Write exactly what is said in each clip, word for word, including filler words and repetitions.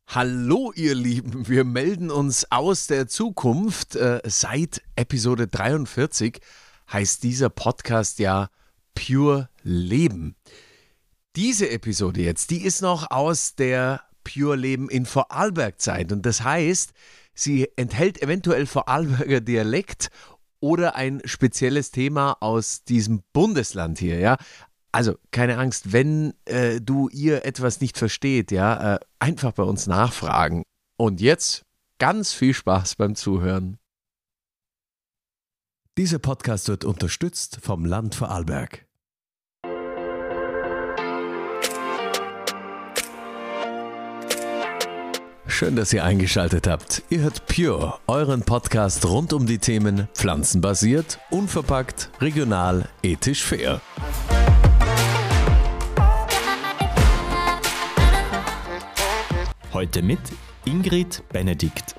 Hallo ihr Lieben, wir melden uns aus der Zukunft. Äh, seit Episode dreiundvierzig heißt dieser Podcast ja Pure Leben. Diese Episode jetzt, die ist noch aus der Pure Leben in Vorarlberg-Zeit und das heißt, sie enthält eventuell Vorarlberger Dialekt oder ein spezielles Thema aus diesem Bundesland hier, ja. Also keine Angst, wenn äh, du ihr etwas nicht versteht, ja, äh, einfach bei uns nachfragen. Und jetzt ganz viel Spaß beim Zuhören. Dieser Podcast wird unterstützt vom Land Vorarlberg. Schön, dass ihr eingeschaltet habt. Ihr hört Pure, euren Podcast rund um die Themen pflanzenbasiert, unverpackt, regional, ethisch fair. Heute mit Ingrid Benedikt.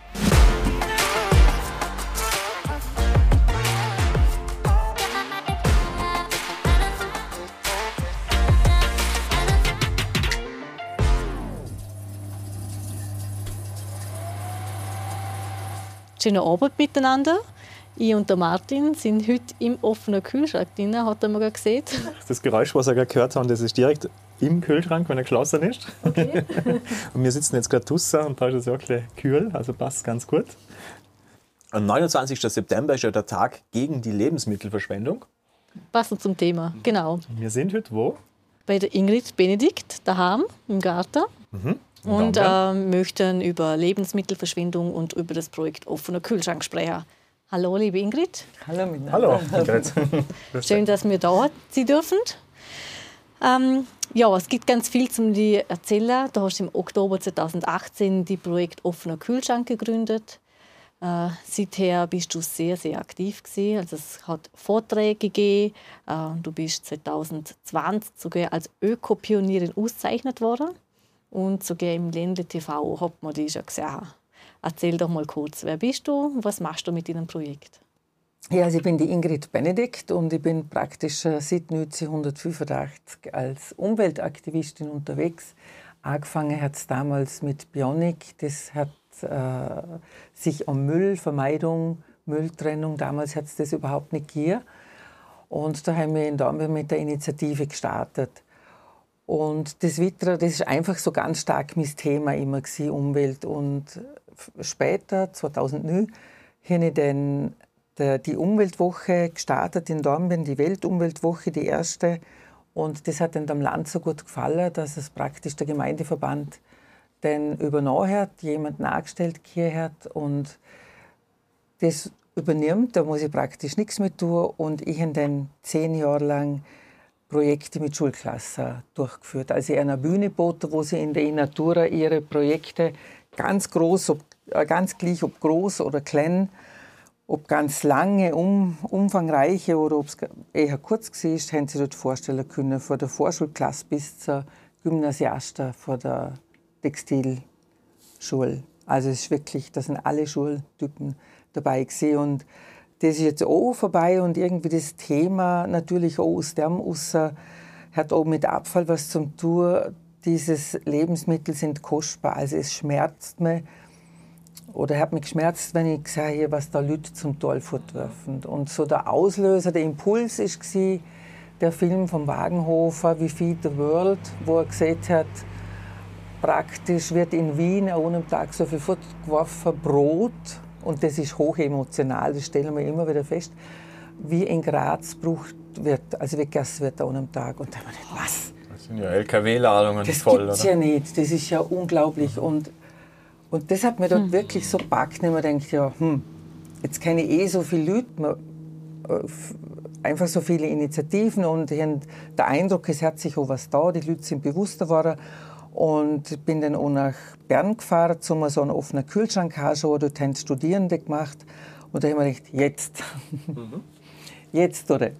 Schönen Abend miteinander. Ich und der Martin sind heute im offenen Kühlschrank drin, hat er mir gerade gesehen. Das Geräusch, was wir gerade gehört haben, das ist direkt im Kühlschrank, wenn er geschlossen ist. Okay. Und wir sitzen jetzt gerade draußen und da ist es ja ein bisschen kühl, also passt ganz gut. Am neunundzwanzigsten September ist ja der Tag gegen die Lebensmittelverschwendung. Passend zum Thema, genau. Wir sind heute wo? Bei der Ingrid Benedikt, daheim im Garten. Mhm. Und äh, möchten über Lebensmittelverschwendung und über das Projekt offener Kühlschrank sprechen. Hallo, liebe Ingrid. Hallo miteinander. Hallo, Ingrid. Schön, dass wir da sein dürfen. Ähm, ja, es gibt ganz viel zum dir erzählen. Du hast im Oktober zweitausendachtzehn die Projekt Offener Kühlschrank gegründet. Äh, seither bist du sehr, sehr aktiv gewesen. Also es hat Vorträge gegeben. Äh, du bist zweitausendzwanzig sogar als Ökopionierin ausgezeichnet worden. Und sogar im Ländle T V hat man dich schon gesehen. Erzähl doch mal kurz, wer bist du und was machst du mit deinem Projekt? Ja, also ich bin die Ingrid Benedikt und ich bin praktisch seit neunzehnhundertfünfundachtzig als Umweltaktivistin unterwegs. Angefangen hat es damals mit Bionic, das hat äh, sich um Müllvermeidung, Mülltrennung, damals hat es das überhaupt nicht gegeben. Und da haben wir in Dornbirn mit der Initiative gestartet. Und das Weiter, das ist einfach so ganz stark mein Thema immer gewesen, Umwelt. Und später, zweitausendneun, habe ich dann die Umweltwoche gestartet in Dornbirn, die Weltumweltwoche, die erste. Und das hat dann dem Land so gut gefallen, dass es praktisch der Gemeindeverband dann übernommen hat, jemanden angestellt hat und das übernimmt. Da muss ich praktisch nichts mehr tun. Und ich habe dann zehn Jahre lang Projekte mit Schulklassen durchgeführt. Also einer Bühne geboten, wo sie in der Natura ihre Projekte ganz groß, ob, ganz gleich ob groß oder klein, ob ganz lange, um, umfangreiche oder ob es eher kurz war, haben sie dort vorstellen können, von der Vorschulklasse bis zur Gymnasiasten von der Textilschule. Also es ist wirklich, da sind alle Schultypen dabei gewesen. Und das ist jetzt auch vorbei und irgendwie das Thema natürlich auch aus dem raus hat auch mit Abfall was zu tun. Dieses Lebensmittel sind kostbar, also es schmerzt mich oder hat mich geschmerzt, wenn ich sehe, was da Leute zum Tollfutter werfen. Und so der Auslöser, der Impuls war der Film von Wagenhofer, We Feed the World, wo er gesagt hat, praktisch wird in Wien an einem Tag so viel Futter geworfen, Brot. Und das ist hochemotional, das stellen wir immer wieder fest, wie in Graz gebraucht wird, also wie gegessen wird an einem Tag. Und da haben wir gedacht, was? Das sind ja L K W-Ladungen das voll, gibt's oder? Ja nicht, das ist ja unglaublich. Mhm. Und, und das hat mir dort mhm. wirklich so gepackt, dass man denkt, ja, hm, jetzt kenne ich eh so viele Leute, man, äh, einfach so viele Initiativen und ich habe den Eindruck, es hat sich auch was da, die Leute sind bewusster geworden. Und bin dann auch nach Bern gefahren, um so einen offenen Kühlschrank anzuschauen. Dort haben Studierende gemacht. Und da haben wir gedacht, jetzt. Mhm. Jetzt, oder?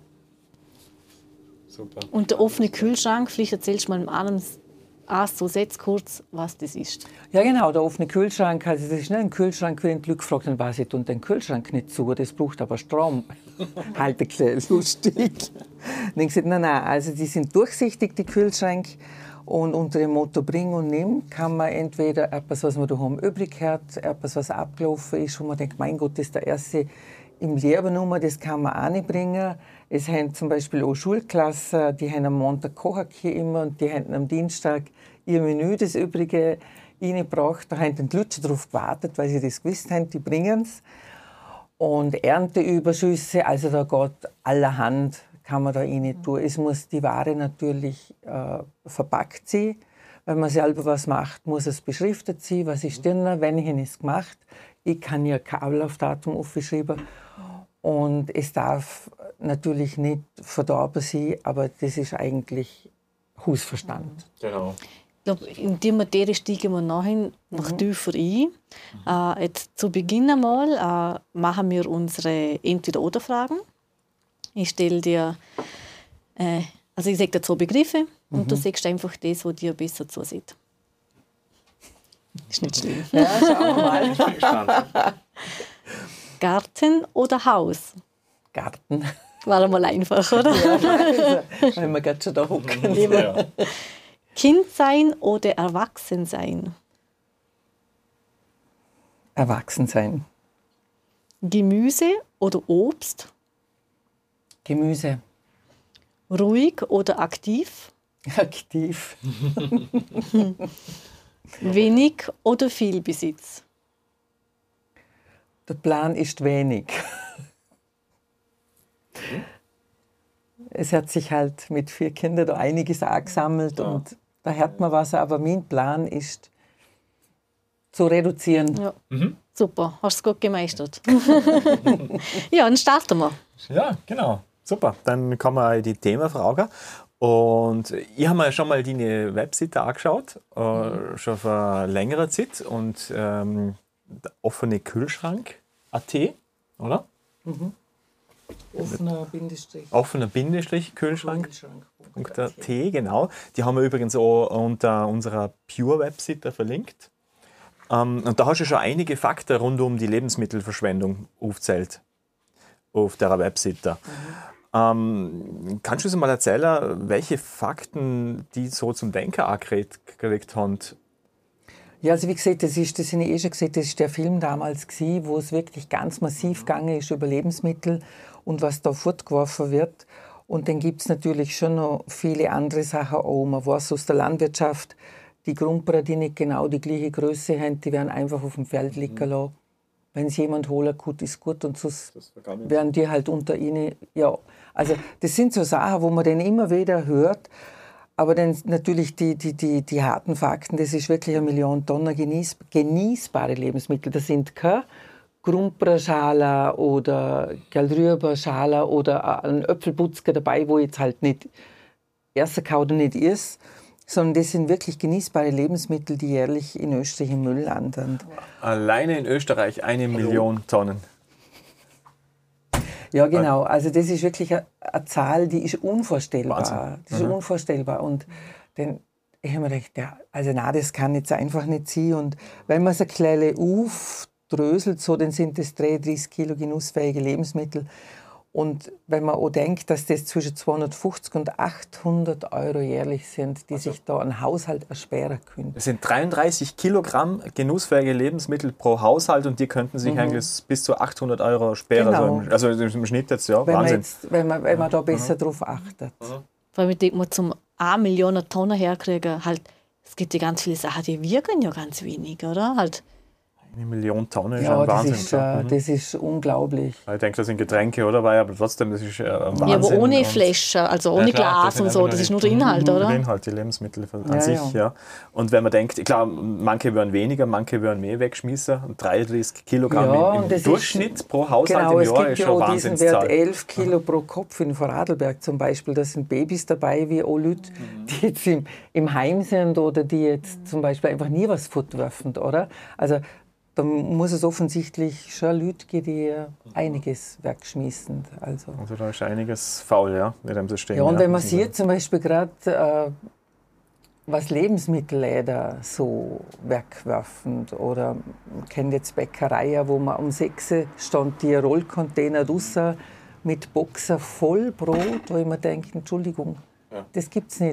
Super. Und der offene Kühlschrank, vielleicht erzählst du mal allem erst so Sätze kurz, was das ist. Ja genau, der offene Kühlschrank, also das ist nicht ein Kühlschrank, wenn die Leute gefragt haben, was ich tue den Kühlschrank nicht zu, das braucht aber Strom. Halt ein bisschen lustig. Dann habe ich gesagt, nein, nein, also die sind durchsichtig, die Kühlschränke. Und unter dem Motto Bring und Nimm kann man entweder etwas, was man daheim übrig hat, etwas, was abgelaufen ist, wo man denkt, mein Gott, das ist der erste im Leben Nummer, das kann man auch nicht bringen. Es haben zum Beispiel auch Schulklassen, die haben am Montag kochen hier immer und die haben am Dienstag ihr Menü, das Übrige, reingebracht. Da haben die Leute darauf gewartet, weil sie das gewusst haben, die bringen es. Und Ernteüberschüsse, also da geht allerhand, kann man da rein tun. Es muss die Ware natürlich äh, verpackt sein. Wenn man selber was macht, muss es beschriftet sein, was ist drin, wenn ich es gemacht. Ich kann ja kein Ablaufdatum aufschreiben. Und es darf natürlich nicht verdorben sein, aber das ist eigentlich Hausverstand. Genau. Ich glaube, in die Materie steigen wir nachher noch mhm. tiefer ein. Äh, jetzt zu Beginn einmal äh, machen wir unsere Entweder-Oder-Fragen. Ich stelle dir, äh, also ich sage dir zwei Begriffe mhm. und du sagst einfach das, was dir besser zusieht. Ist nicht schlimm. Ja, schauen wir mal. Ich bin gespannt. Garten oder Haus? Garten. War einmal einfach, oder? Ja, also, weil wir gerade schon da hocken. Ja. Kind sein oder erwachsen sein? Erwachsen sein. Gemüse oder Obst? Gemüse. Ruhig oder aktiv? Aktiv. Wenig oder viel Besitz? Der Plan ist wenig. Es hat sich halt mit vier Kindern da einiges angesammelt ja. und da hat man was, aber mein Plan ist zu reduzieren. Ja. Mhm. Super, hast du es gut gemeistert. Ja, dann starten wir. Ja, genau. Super, dann kommen wir in die Themenfrage. Und ich habe mir schon mal deine Webseite angeschaut, äh, mhm. schon vor längerer Zeit. Und ähm, der offene Kühlschrank punkt at, oder? Mhm. Offener Bindestrich. Offener Bindestrich Kühlschrank punkt at, genau. Die haben wir übrigens auch unter unserer Pure-Webseite verlinkt. Ähm, und da hast du schon einige Fakten rund um die Lebensmittelverschwendung aufgezählt auf der Webseite. Mhm. Ähm, kannst du uns mal erzählen, welche Fakten die so zum Denken angeregt haben? Ja, also wie gesagt, das ist, das habe ich eh schon gesagt, das ist der Film damals gewesen, wo es wirklich ganz massiv gegangen ist über Lebensmittel und was da fortgeworfen wird. Und dann gibt es natürlich schon noch viele andere Sachen auch. Man weiß aus der Landwirtschaft, die Grumperer, die nicht genau die gleiche Größe haben, die werden einfach auf dem Feld liegen lassen. Wenn es jemand holen kann, ist gut und sonst werden die halt unter ihnen, ja. Also das sind so Sachen, wo man dann immer wieder hört. Aber dann natürlich die, die, die, die harten Fakten, das ist wirklich eine Million Tonnen genieß, genießbare Lebensmittel. Das sind keine Grumpererschalen oder Gallrüberschalen oder ein Äpfelputzger dabei, wo jetzt halt nicht erster Kauder nicht ist, sondern das sind wirklich genießbare Lebensmittel, die jährlich in Österreich im Müll landen. Alleine in Österreich eine Million Tonnen. Ja, genau. Also das ist wirklich eine, eine Zahl, die ist unvorstellbar. Wahnsinn. Das ist Mhm. unvorstellbar. Und dann, ich habe mir gedacht, ja, also nein, das kann jetzt einfach nicht sein. Und wenn man es ein kleines aufdröselt, so, dann sind das dreiunddreißig Kilo genussfähige Lebensmittel. Und wenn man auch denkt, dass das zwischen zweihundertfünfzig und achthundert Euro jährlich sind, die also sich da ein Haushalt ersparen können. Das sind dreiunddreißig Kilogramm genussfähige Lebensmittel pro Haushalt und die könnten sich mhm. eigentlich bis zu achthundert Euro sparen. Genau. Also im Schnitt jetzt, ja, wenn Wahnsinn. Man jetzt, wenn, man, wenn man da besser mhm. drauf achtet. Mhm. Vor allem denkt man, zum eine Million Tonnen herkriegen, halt, es gibt ja ganz viele Sachen, die wirken ja ganz wenig, oder? Halt, eine Million Tonnen ist ja, ein das Wahnsinn. Ist, äh, das ist unglaublich. Ich denke, das sind Getränke, oder? Weil, aber trotzdem, das ist äh, ein Wahnsinn. Ja, aber ohne Flasche, also ohne ja, klar, Glas und so, das ist nur der Inhalt, der oder? Der Inhalt, die Lebensmittel an ja, sich, ja. ja. Und wenn man denkt, klar, manche würden weniger, manche würden mehr wegschmissen. Und dreiunddreißig Kilogramm ja, im, im Durchschnitt ist, pro Haushalt genau, im Jahr ist es gibt schon ja eine auch diesen Wahnsinnszahl. Wert elf Kilo pro Kopf in Vorarlberg zum Beispiel. Da sind Babys dabei, wie auch Leute, die jetzt im, im Heim sind oder die jetzt zum Beispiel einfach nie was fortwerfen, oder? Also da muss es offensichtlich schon Leute geben, die einiges wegschmeißen. Also. also da ist einiges faul, ja, mit dem System. Ja, und ja, wenn man sieht zum Beispiel gerade, äh, was Lebensmittelläden so wegwerfen oder man kennt jetzt Bäckereien, wo man um sechs stand die Rollcontainer draussen mit Boxen voll Brot, wo ich mir denke, Entschuldigung, ja. das gibt's nicht.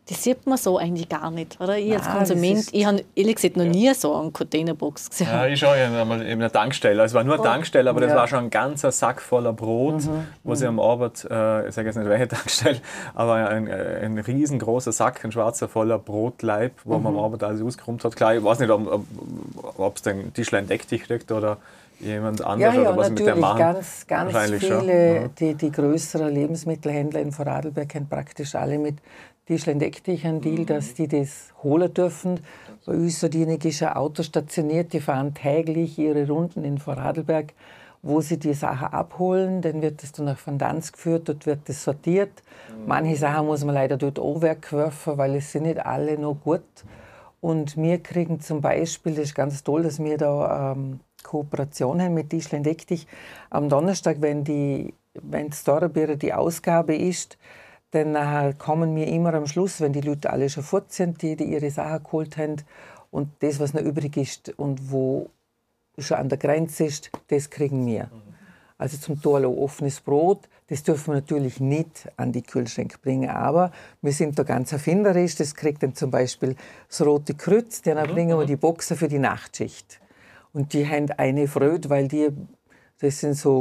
Das sieht man so eigentlich gar nicht, oder? Ich als Nein, Konsument, ich habe ehrlich gesagt noch nie so eine Containerbox gesehen. Ja, ich schaue ja einmal eben eine Tankstelle. Es war nur eine Tankstelle, aber das Ja. war schon ein ganzer Sack voller Brot, wo sie am Abend, äh, ich sage jetzt nicht welche Tankstelle, aber ein, ein riesengroßer Sack, ein schwarzer voller Brotleib, wo man am Abend alles ausgeräumt hat. Klar, ich weiß nicht, ob es den Tischlein deck dich kriegt oder jemand Ja, anders ja, oder was mit der natürlich. machen. Ganz, ganz Wahrscheinlich viele, schon, ja. die, die größeren Lebensmittelhändler in Vorarlberg haben praktisch alle mit Tischlein deck dich einen Deal, dass die das holen dürfen. Bei uns so diejenige ist ein Auto stationiert, die fahren täglich ihre Runden in Vorarlberg, wo sie die Sachen abholen. Dann wird das dann nach Van Danz geführt, dort wird das sortiert. Manche Sachen muss man leider dort auch wegwerfen, weil es sind nicht alle noch gut. Und wir kriegen zum Beispiel, das ist ganz toll, dass wir da ähm, Kooperation haben mit Tischlein deck dich. Am Donnerstag, wenn die, wenn Storabir die Ausgabe ist, dann äh, kommen wir immer am Schluss, wenn die Leute alle schon fort sind, die, die ihre Sachen geholt haben. Und das, was noch übrig ist und wo schon an der Grenze ist, das kriegen wir. Also zum Teil auch offenes Brot. Das dürfen wir natürlich nicht an die Kühlschränke bringen. Aber wir sind da ganz erfinderisch. Das kriegt dann zum Beispiel das Rote Kreuz. Dann mhm. bringen wir die Boxer für die Nachtschicht. Und die haben eine Freude, weil die, das sind so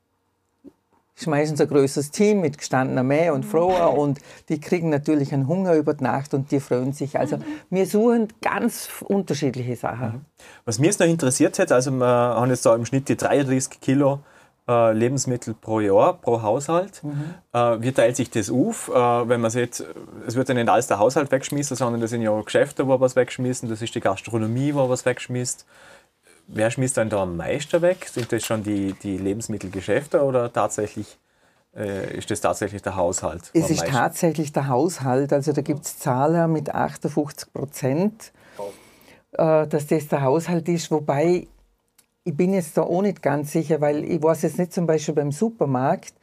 schmeißen so ein größeres Team mit gestandener Mäh und Frauen und die kriegen natürlich einen Hunger über die Nacht und die freuen sich. Also wir suchen ganz unterschiedliche Sachen. Was mich jetzt noch interessiert hat, also wir haben jetzt da im Schnitt die dreiunddreißig Kilo äh, Lebensmittel pro Jahr, pro Haushalt. Mhm. Äh, wie teilt sich das auf? Äh, wenn man sieht, es wird ja nicht alles der Haushalt weggeschmissen, sondern das sind ja auch Geschäfte, wo was weggeschmissen, das ist die Gastronomie, wo was weggeschmissen. Wer schmisst dann da am meisten weg? Sind das schon die, die Lebensmittelgeschäfte oder tatsächlich, äh, ist das tatsächlich der Haushalt? Es ist tatsächlich der Haushalt. Also da gibt es Zahlen mit achtundfünfzig Prozent, äh, dass das der Haushalt ist. Wobei, ich bin jetzt da auch nicht ganz sicher, weil ich weiß jetzt nicht zum Beispiel beim Supermarkt,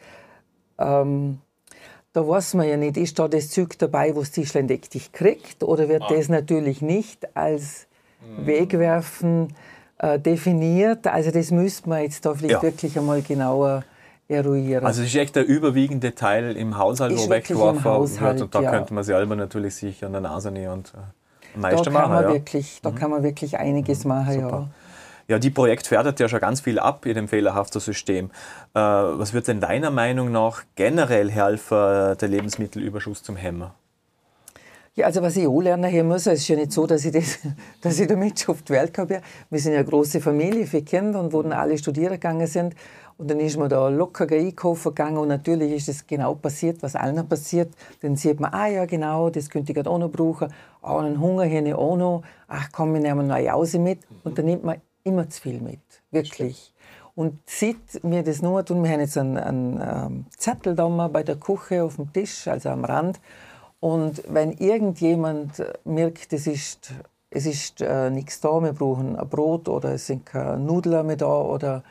ähm, da weiß man ja nicht, ist da das Zeug dabei, wo das Tischlein deck dich kriegt oder wird ah. das natürlich nicht als hm. Wegwerfen definiert. Also das müsste man jetzt da vielleicht ja. wirklich einmal genauer eruieren. Also es ist echt der überwiegende Teil im Haushalt, ist wo weggeworfen wird und da ja. könnte man selber natürlich sich an der Nase nehmen und äh, am meisten da machen. Kann man ja. wirklich, da mhm. kann man wirklich einiges mhm. machen, Super. ja. Ja, die Projekt fördert ja schon ganz viel ab in dem fehlerhaften System. Äh, was wird denn deiner Meinung nach generell helfen, der Lebensmittelüberschuss zum Hemmen? Ja, also was ich auch lernen hier muss, es ist ja nicht so, dass ich, das, dass ich damit schon auf die Welt habe. Wir sind ja eine große Familie, viele Kinder, und wo dann alle studieren gegangen sind. Und dann ist man da locker einkaufen gegangen und natürlich ist es genau passiert, was allen passiert. Dann sieht man, ah ja genau, das könnte ich gerade auch noch brauchen. Ah, einen Hunger hier auch noch. Ach komm, wir nehmen noch eine Jause mit. Und dann nimmt man immer zu viel mit, wirklich. Und sieht mir das nur tun, wir haben jetzt einen, einen ähm, Zettel da mal bei der Küche auf dem Tisch, also am Rand. Und wenn irgendjemand merkt, es ist, es ist äh, nichts da, wir brauchen ein Brot oder es sind keine Nudeln mehr da oder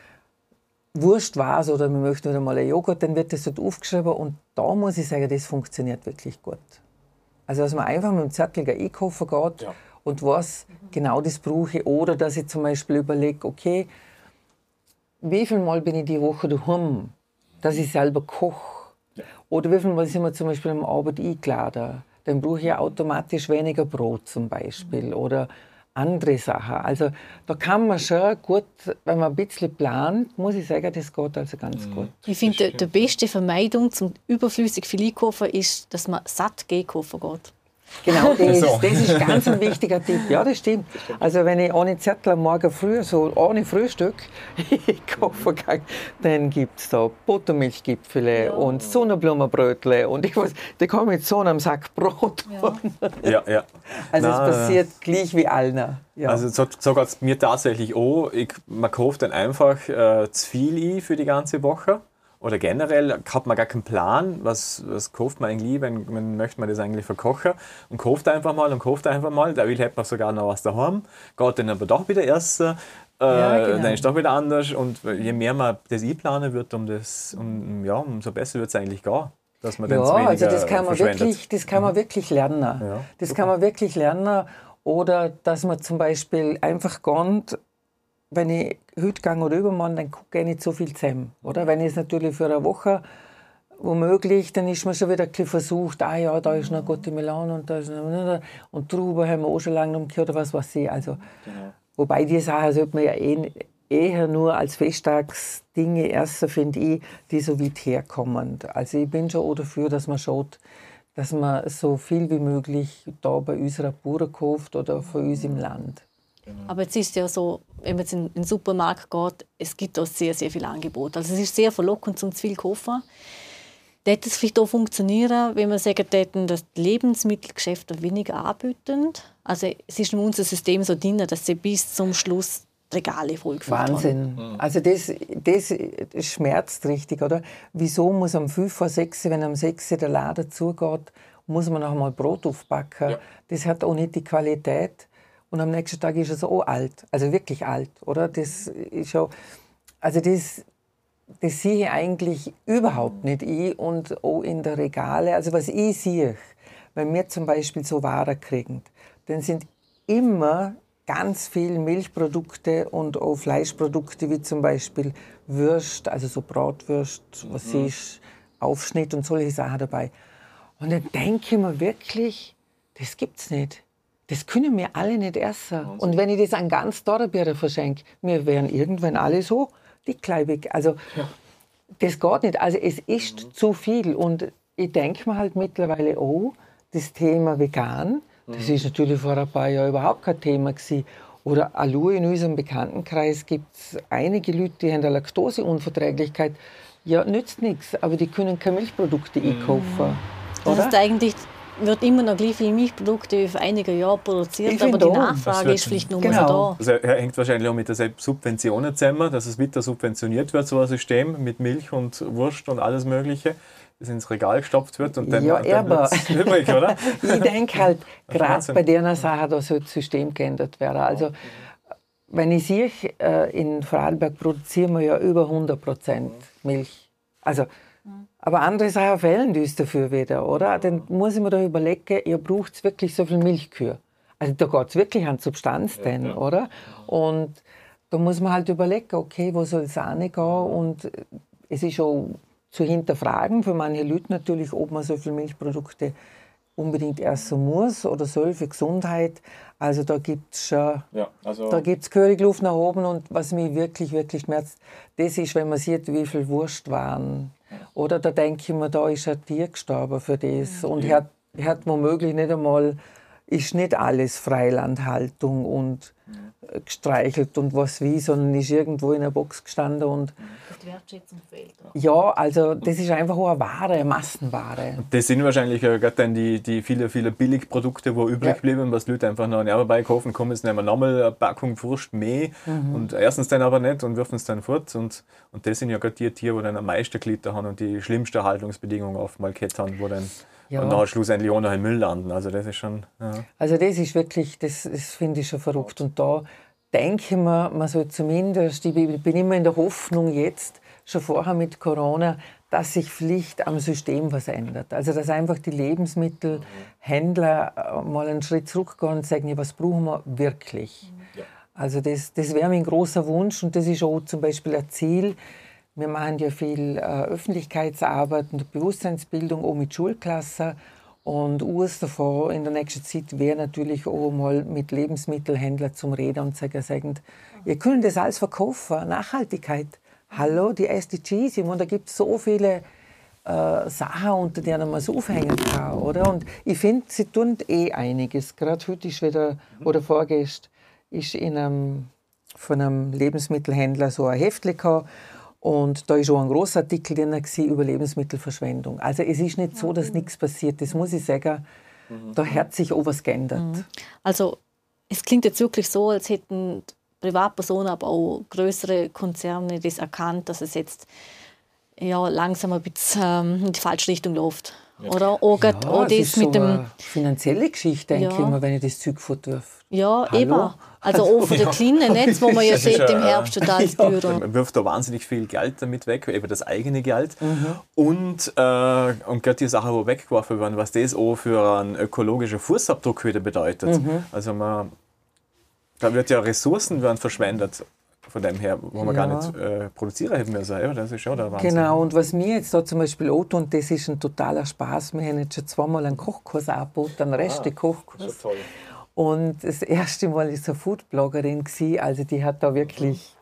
Wurst was oder wir möchten wieder mal einen Joghurt, dann wird das dort aufgeschrieben und da muss ich sagen, das funktioniert wirklich gut. Also dass man einfach mit dem Zettel einkaufen geht ja. und weiß, genau das brauche ich. Oder dass ich zum Beispiel überlege, okay, wie viel Mal bin ich die Woche daheim, dass ich selber koche. Oder wie viel Mal sind wir zum Beispiel am Abend eingeladen? Dann brauche ich ja automatisch weniger Brot zum Beispiel oder andere Sachen. Also da kann man schon gut, wenn man ein bisschen plant, muss ich sagen, das geht also ganz mhm. gut. Ich finde, die beste Vermeidung zum überflüssig viel einkaufen ist, dass man satt einkaufen geht. Genau, das, so. das ist ganz ein wichtiger Tipp. Ja, das stimmt. Also wenn ich ohne Zettel am Morgen früh, so ohne Frühstück, einkaufen gehe, dann gibt es da Buttermilchgipfel ja. und Sonnenblumenbrötle und ich weiß, da komme ich so einem Sack Brot. Ja, ja. ja. Also Nein, es passiert äh, gleich wie allen. Ja. Also so, so geht es mir tatsächlich auch. Ich, man kauft dann einfach äh, zu viel ein für die ganze Woche. Oder generell hat man gar keinen Plan, was, was kauft man eigentlich, wenn, wenn möchte man das eigentlich verkochen und kauft einfach mal und kauft einfach mal, da will hat man sogar noch was daheim, geht dann aber doch wieder essen, äh, ja, genau. dann ist doch wieder anders und je mehr man das einplanen wird, um das, um, ja, umso besser wird es eigentlich gehen. Dass man ja, also das kann man wirklich, das kann man wirklich lernen. Ja, das super. kann man wirklich lernen oder dass man zum Beispiel einfach geht, wenn ich heute gehe oder übermorgen, dann gucke ich nicht so viel zusammen. Oder? Wenn ich es natürlich für eine Woche womöglich, dann ist man schon wieder ein bisschen versucht, ah ja, da ist noch gute Melone und da ist noch, und Trauben haben wir auch schon lange umgekehrt oder was weiß ich. Also, genau. Wobei die Sachen sollte man ja eh, eher nur als Festtagsdinge essen, finde ich, die so weit herkommen. Also ich bin schon auch dafür, dass man schaut, dass man so viel wie möglich da bei unserer Bauern kauft oder von uns im Land. Genau. Aber jetzt ist es ja so, wenn man jetzt in den Supermarkt geht, es gibt auch sehr, sehr viel Angebot. Also es ist sehr verlockend zum zu viel kaufen. Würde es vielleicht auch funktionieren, wenn wir sagen würden, dass die Lebensmittelgeschäfte weniger anbieten? Also es ist in unserem System so drin, dass sie bis zum Schluss die Regale vollgefüllt haben. Wahnsinn. Also das, das schmerzt richtig, oder? Wieso muss am fünf vor sechs, wenn am sechs der Laden zugeht, muss man noch einmal Brot aufbacken? Ja. Das hat auch nicht die Qualität. Und am nächsten Tag ist es auch alt, also wirklich alt, oder? Das ist auch, also das, das sehe ich eigentlich überhaupt nicht ich und auch in der Regale. Also was ich sehe, wenn wir zum Beispiel so Waren kriegen, dann sind immer ganz viele Milchprodukte und auch Fleischprodukte, wie zum Beispiel Würst, also so Bratwürst, was mhm. ist, Aufschnitt und solche Sachen dabei. Und dann denke ich mir wirklich, das gibt's nicht. Das können wir alle nicht essen. Und wenn ich das an ganz Dornbirnen verschenke, wir wären irgendwann alle so dickleibig. Also ja. Das geht nicht. Also es ist mhm. zu viel. Und ich denke mir halt mittlerweile auch, das Thema vegan, mhm. das ist natürlich vor ein paar Jahren überhaupt kein Thema gewesen. Oder allein in unserem Bekanntenkreis gibt es einige Leute, die haben eine Laktoseunverträglichkeit. Ja, nützt nichts, aber die können keine Milchprodukte mhm. einkaufen. Das heißt eigentlich, wird immer noch gleich viele Milchprodukte wie vor einigen Jahren produziert, aber die Nachfrage ist vielleicht nur genau. so da. Also er hängt wahrscheinlich auch mit der Subventionen zusammen, dass es wieder subventioniert wird, so ein System mit Milch und Wurst und alles Mögliche, das ins Regal gestopft wird und dann, ja, dann wird es übrig, oder? Ich denke halt, gerade bei der Sache, da soll das System geändert werden. Also, wenn ich sehe, in Vorarlberg produzieren wir ja über hundert Prozent Milch. Also, aber andere Sachen fehlen uns dafür wieder, oder? Dann muss ich mir da überlegen, ihr braucht wirklich so viel Milchkühe. Also da geht es wirklich an Substanz ja, denn, ja. oder? Und da muss man halt überlegen, okay, wo soll es hingehen? Und es ist auch zu hinterfragen für manche Leute natürlich, ob man so viele Milchprodukte unbedingt essen muss oder soll für Gesundheit. Also da gibt es schon, ja, also da gibt's gehörig Luft nach oben. Und was mich wirklich, wirklich schmerzt, das ist, wenn man sieht, wie viel Wurstwaren. Oder da denke ich mir, da ist ein Tier gestorben für das. Und er hat, er hat womöglich nicht einmal, ist nicht alles Freilandhaltung und gestreichelt und was wie, sondern ist irgendwo in einer Box gestanden. Und die Wertschätzung fehlt. Ja, also das ist einfach auch eine Ware, eine Massenware. Das sind wahrscheinlich ja gerade dann die, die viele, viele Billigprodukte, die übrig ja. bleiben, was Leute einfach noch nebenbei kaufen, kommen jetzt nehmen wir nochmal eine Packung Wurst mehr mhm. und erstens dann aber nicht und wirfen es dann fort. Und, und das sind ja gerade die Tiere, die dann am meisten gelitten haben und die schlimmsten Haltungsbedingungen oft mal gehabt haben, wo dann ja. und nachher schlussendlich auch noch im Müll landen. Also das ist schon... Ja. Also das ist wirklich, das, das finde ich schon verrückt. Und da denke ich mir, man soll zumindest, ich bin immer in der Hoffnung jetzt, schon vorher mit Corona, dass sich vielleicht am System was ändert. Also dass einfach die Lebensmittelhändler mal einen Schritt zurückgehen und sagen, ja, was brauchen wir wirklich? Ja. Also das, das wäre mein großer Wunsch und das ist auch zum Beispiel ein Ziel. Wir machen ja viel äh, Öffentlichkeitsarbeit und Bewusstseinsbildung, auch mit Schulklassen. Und eines davon in der nächsten Zeit wäre natürlich auch mal mit Lebensmittelhändlern zum Reden und sagen, sagen, ihr könnt das alles verkaufen, Nachhaltigkeit. Hallo, die S D Gs, und da gibt es so viele äh, Sachen, unter denen man so aufhängen kann, oder? Und ich finde, sie tun eh einiges. Gerade heute ist wieder, oder vorgestern, ist in einem, von einem Lebensmittelhändler so ein Heftchen gehabt. Und da ist auch ein grosser Artikel drin über Lebensmittelverschwendung. Also es ist nicht so, dass nichts passiert. Das muss ich sagen, da hat sich auch was geändert. Also es klingt jetzt wirklich so, als hätten Privatpersonen, aber auch größere Konzerne das erkannt, dass es jetzt ja, langsam ein bisschen ähm, in die falsche Richtung läuft. Ja. Oder auch, ja, auch das, das mit so dem eine finanzielle Geschichte, denke ja. ich mal, wenn ich das Zeug fortwirf. Ja, Hallo? eben. Also auch von der ja. kleinen Netz, wo man ja sieht im Herbst total ja. Büro. Man wirft da wahnsinnig viel Geld damit weg, eben das eigene Geld. Mhm. Und, äh, und gerade die Sachen, die weggeworfen werden, was das auch für einen ökologischen Fußabdruck wieder bedeutet. Mhm. Also man, da wird ja Ressourcen werden verschwendet. von dem her, wo man Ja. gar nicht äh, produzieren hätten müssen. Ja, das ist schon der Wahnsinn. Genau, und was mir jetzt da zum Beispiel auch tun, das ist ein totaler Spaß. Wir haben jetzt schon zweimal einen Kochkurs angeboten, einen Reste-Kochkurs. Das ist schon toll. Und das erste Mal ist eine Foodbloggerin gewesen, also die hat da wirklich...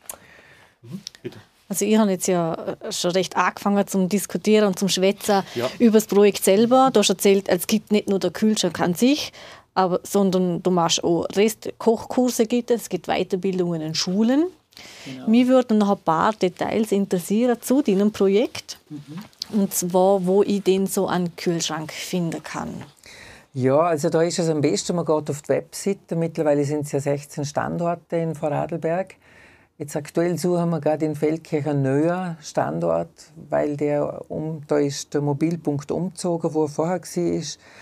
Bitte. Also ich habe jetzt ja schon recht angefangen zum Diskutieren und zum Schwätzen Ja. über das Projekt selber. Du hast erzählt, es gibt nicht nur den Kühlschrank an sich, aber, sondern du machst auch Rest-Kochkurse, gibt es, es gibt Weiterbildungen in Schulen. Genau. Mich würden noch ein paar Details interessieren zu deinem Projekt. Mhm. Und zwar, wo ich den so an Kühlschrank finden kann. Ja, also da ist es am besten, man geht auf die Webseite. Mittlerweile sind es ja sechzehn Standorte in Vorarlberg. Jetzt aktuell suchen wir gerade in Feldkirch einen neuen Standort, weil der um, da ist der Mobilpunkt umgezogen, wo er vorher war.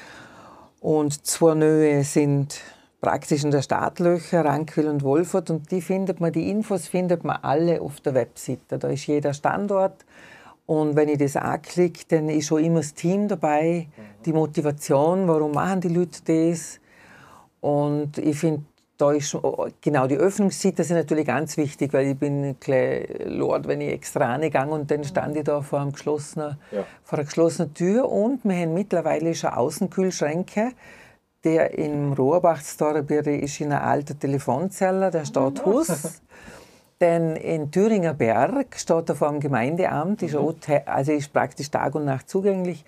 Und zwei neue sind praktisch in der Startlöcher, Rankwil und Wolfurt. Und die findet man, die Infos findet man alle auf der Webseite. Da ist jeder Standort. Und wenn ich das anklicke, dann ist schon immer das Team dabei, die Motivation, warum machen die Leute das. Und ich finde, da ist genau die Öffnungszeiten sind natürlich ganz wichtig, weil ich bin ein kleiner Lord, wenn ich extra reingehe und dann stand ich da vor, einem geschlossenen, ja. vor einer geschlossenen Tür. Und wir haben mittlerweile schon Außenkühlschränke. Der im Rohrbachstorbier ist in einer alten Telefonzelle, der steht Hus. Dann in Thüringer Berg steht er vor dem Gemeindeamt, ist, auch, also ist praktisch Tag und Nacht zugänglich.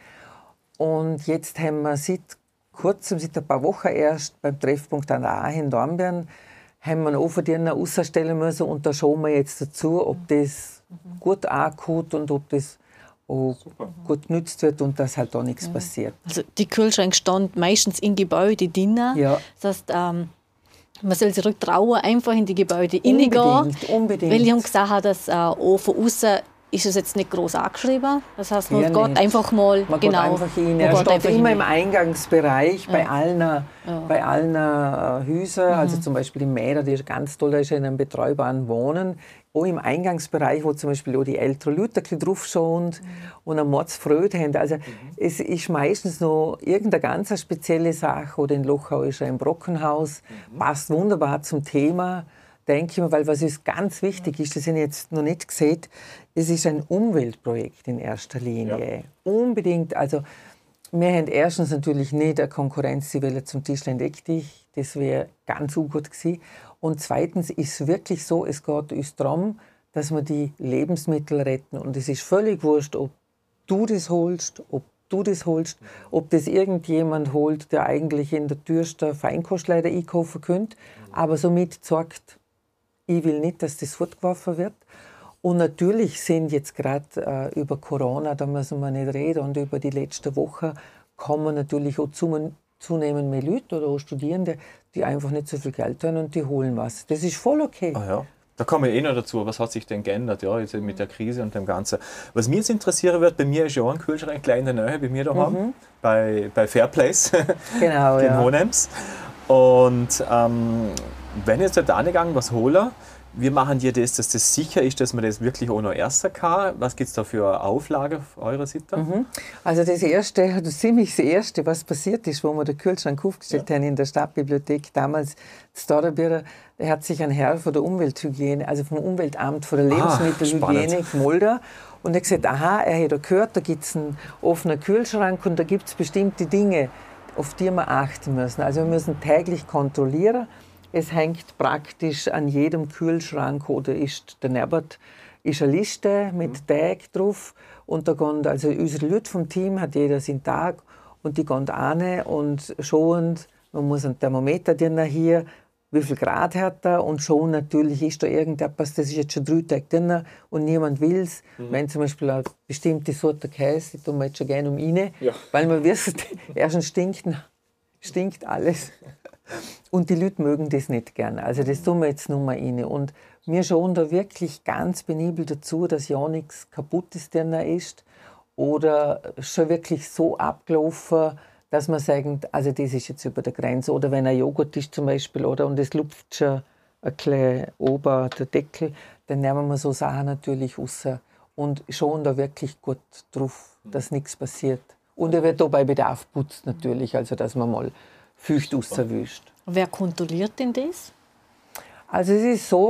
Und jetzt haben wir seit kurzem, seit ein paar Wochen erst, beim Treffpunkt an der Ahe in Dornbirn, haben wir einen Ofendiener rausstellen müssen und da schauen wir jetzt dazu, ob das mhm. gut ankommt und ob das auch gut genutzt wird und dass halt da nichts mhm. passiert. Also die Kühlschränke stehen meistens in Gebäude drinnen. Ja. Das heißt, ähm, man soll sich rücktrauen, einfach in die Gebäude reingehen. Unbedingt, unbedingt. Weil ich habe gesagt, dass äh, auch von außen ist es jetzt nicht groß angeschrieben. Das heißt, man ja, geht nicht. einfach mal man genau. Geht einfach rein. Er steht immer im Eingangsbereich, ja. bei allen, ja. bei allen äh, Häusern, mhm. also zum Beispiel im Mäder, die ist ganz toll, da ist in einem betreubaren Wohnen. Auch im Eingangsbereich, wo zum Beispiel auch die älteren Leute ein bisschen draufschauen mhm. und eine Mordsfreude haben. Also mhm. es ist meistens noch irgendeine ganz spezielle Sache. Oder in Lochau ist ein Brockenhaus, mhm. passt wunderbar zum Thema. Denke ich mir, weil was ist ganz wichtig ist, das habe ich jetzt noch nicht gesehen, es ist ein Umweltprojekt in erster Linie. Ja. Unbedingt, also wir haben erstens natürlich nicht eine Konkurrenz, die will zum Tischlein deck dich, das wäre ganz ungut gewesen. Und zweitens ist es wirklich so, es geht uns darum, dass wir die Lebensmittel retten. Und es ist völlig wurscht, ob du das holst, ob du das holst, ob das irgendjemand holt, der eigentlich in der teuersten Feinkostleider einkaufen könnte, aber somit sagt, ich will nicht, dass das fortgeworfen wird. Und natürlich sind jetzt gerade äh, über Corona, da müssen wir nicht reden, und über die letzte Woche kommen natürlich auch zunehmend mehr Leute oder auch Studierende, die einfach nicht so viel Geld haben und die holen was. Das ist voll okay. Ah, ja. Da komme ich eh noch dazu, was hat sich denn geändert, ja, jetzt mit der Krise und dem Ganzen. Was mich jetzt interessieren wird, bei mir ist ja auch ein Kühlschrank gleich in der Nähe, bei mir daheim, mhm. bei, bei Fairplace, genau, in ja. Hohenems. Und ähm, wenn jetzt der Angang was hole, wie machen die das, dass das sicher ist, dass man das wirklich auch noch erster kann? Was gibt es da für Auflage auf eurer Seite? Mhm. Also das Erste, das ziemlich das Erste, was passiert ist, wo wir den Kühlschrank aufgestellt ja. haben in der Stadtbibliothek, damals Storabierer, der hat sich ein Herr von der Umwelthygiene, also vom Umweltamt, von der Lebensmittelhygiene ah, gemeldet und er hat gesagt, aha, er hat gehört, da gibt es einen offenen Kühlschrank und da gibt es bestimmte Dinge, auf die wir achten müssen. Also wir müssen täglich kontrollieren. Es hängt praktisch an jedem Kühlschrank oder ist daneben ist eine Liste mit Tag drauf und da gehen also unsere Leute vom Team hat jeder seinen Tag und die gehen rein und schauen, man muss einen Thermometer drin hier, wie viel Grad hat er und schon natürlich ist da irgendetwas, das ist jetzt schon drei Tage drin und niemand will es. Mhm. Wenn zum Beispiel eine bestimmte Sorte Käse, die tun wir jetzt schon gerne um rein, ja. weil man wissen, erstens stinkt, stinkt alles. Und die Leute mögen das nicht gerne. Also das tun wir jetzt nur mal rein. Und wir schauen da wirklich ganz penibel dazu, dass ja nichts Kaputtes drin ist oder schon wirklich so abgelaufen, dass man sagt, also das ist jetzt über der Grenze. Oder wenn ein Joghurt ist zum Beispiel oder, und es lupft schon ein bisschen ober der Deckel, dann nehmen wir so Sachen natürlich raus und schauen da wirklich gut drauf, dass nichts passiert. Und er wird da bei Bedarf putzt natürlich, also dass man mal Feucht auserwischt. Wer kontrolliert denn das? Also es ist so,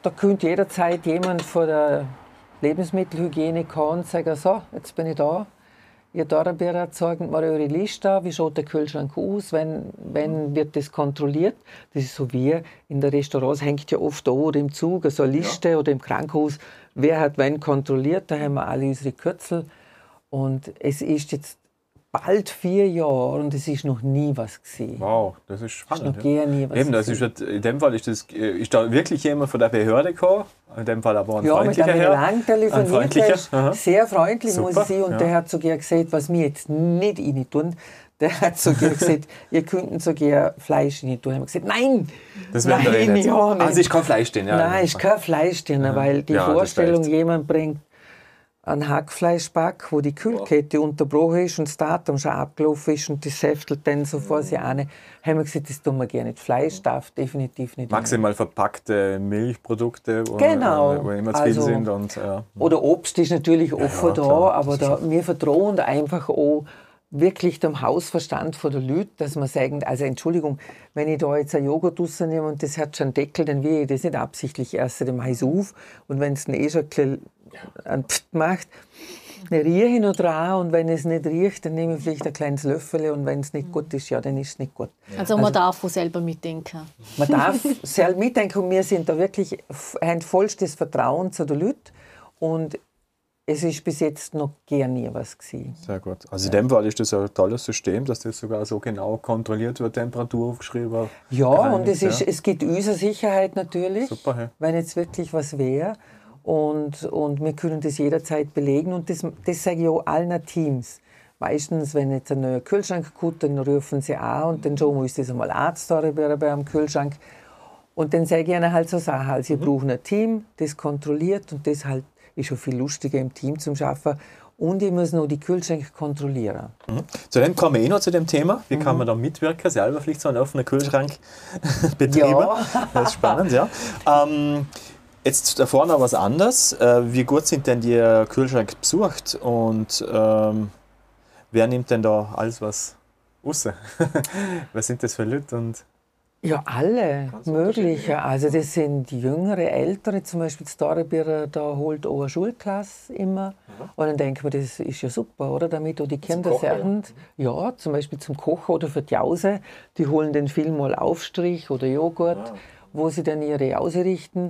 da könnte jederzeit jemand von der Lebensmittelhygiene kommen und sagen, so, jetzt bin ich da. Ihr Dornbirner, zeigen mir eure Liste, wie schaut der Kühlschrank aus, wenn, wenn wird das kontrolliert. Das ist so wie in der Restaurants hängt ja oft da oder im Zug so eine Liste ja. oder im Krankenhaus, wer hat wenn kontrolliert, da haben wir alle unsere Kürzel. Und es ist jetzt bald vier Jahre und es ist noch nie was gesehen. Wow, das ist spannend. Ist noch ja. nie was Eben, das ist, in dem Fall ist, das, ist da wirklich jemand von der Behörde gekommen, in dem Fall aber ein ja, freundlicher Herr. Ja, mit einem lang telefoniert, der ist Aha. sehr freundlich, Super, muss ich sagen. Und ja. der hat sogar gesagt, was wir jetzt nicht rein tun, der hat sogar gesagt, ihr könnten sogar Fleisch rein tun. Da haben wir gesagt, nein, das werden nein, wir nicht. Ja, nicht. Also ist kein Fleisch drin? Ja, nein, ist kein Fleisch drin, ja. weil die ja, Vorstellung, jemand bringt einen Hackfleischback, wo die Kühlkette unterbrochen ist und das Datum schon abgelaufen ist und das säftelt dann so vor sich an, haben wir gesagt, das tun wir gerne nicht. Fleisch darf definitiv nicht. Maximal verpackte Milchprodukte, wo, genau. wo immer zu also, viel sind. Und, ja. Oder Obst ist natürlich offen ja, ja, da, aber da, wir vertrauen einfach auch wirklich dem Hausverstand von der Leute, dass man sagen, also Entschuldigung, wenn ich da jetzt einen Joghurt rausnehme und das hat schon einen Deckel, dann will ich das nicht absichtlich erst, dann mache ich es auf und wenn es dann eh schon ein bisschen einen Pft macht, dann rieche ich noch dran und wenn es nicht riecht, dann nehme ich vielleicht ein kleines Löffel und wenn es nicht gut ist, ja, dann ist es nicht gut. Also man also, darf auch selber mitdenken. Man darf selber mitdenken und wir sind da wirklich, haben vollstes Vertrauen zu den Leuten und es ist bis jetzt noch gar nie was gewesen. Sehr gut. Also in dem Fall ist das ein tolles System, dass das sogar so genau kontrolliert wird, Temperatur aufgeschrieben wird. Ja, und es, ist, ja. es gibt unsere Sicherheit natürlich, super, ja. wenn jetzt wirklich was wäre. Und, und wir können das jederzeit belegen. Und das, das sage ich auch allen Teams. Meistens, wenn jetzt ein neuer Kühlschrank kommt, dann rufen sie an und dann schauen wir uns das einmal an, bei einem Kühlschrank. Und dann sage ich ihnen halt so Sachen. Also, sie mhm. brauchen ein Team, das kontrolliert und das halt ist schon viel lustiger im Team zum Arbeiten. Und ich muss noch die Kühlschränke kontrollieren. Mhm. Zudem kommen wir eh noch zu dem Thema. Wie kann man da mitwirken? Selber vielleicht so einen offenen Kühlschrank betreiben. Ja. Das ist spannend, ja. Ähm, jetzt da vorne noch was anderes. Äh, wie gut sind denn die Kühlschränke besucht? Und ähm, wer nimmt denn da alles was raus? Was sind das für Leute? Und ja, alle mögliche. Also das sind jüngere, ältere, zum Beispiel das Dornbirner, da holt auch eine Schulklasse immer. Mhm. Und dann denken wir, das ist ja super, oder? Damit auch die Kinder sagen, ja. ja, zum Beispiel zum Kochen oder für die Jause, die holen dann viel mal Aufstrich oder Joghurt, ja. wo sie dann ihre Jause richten.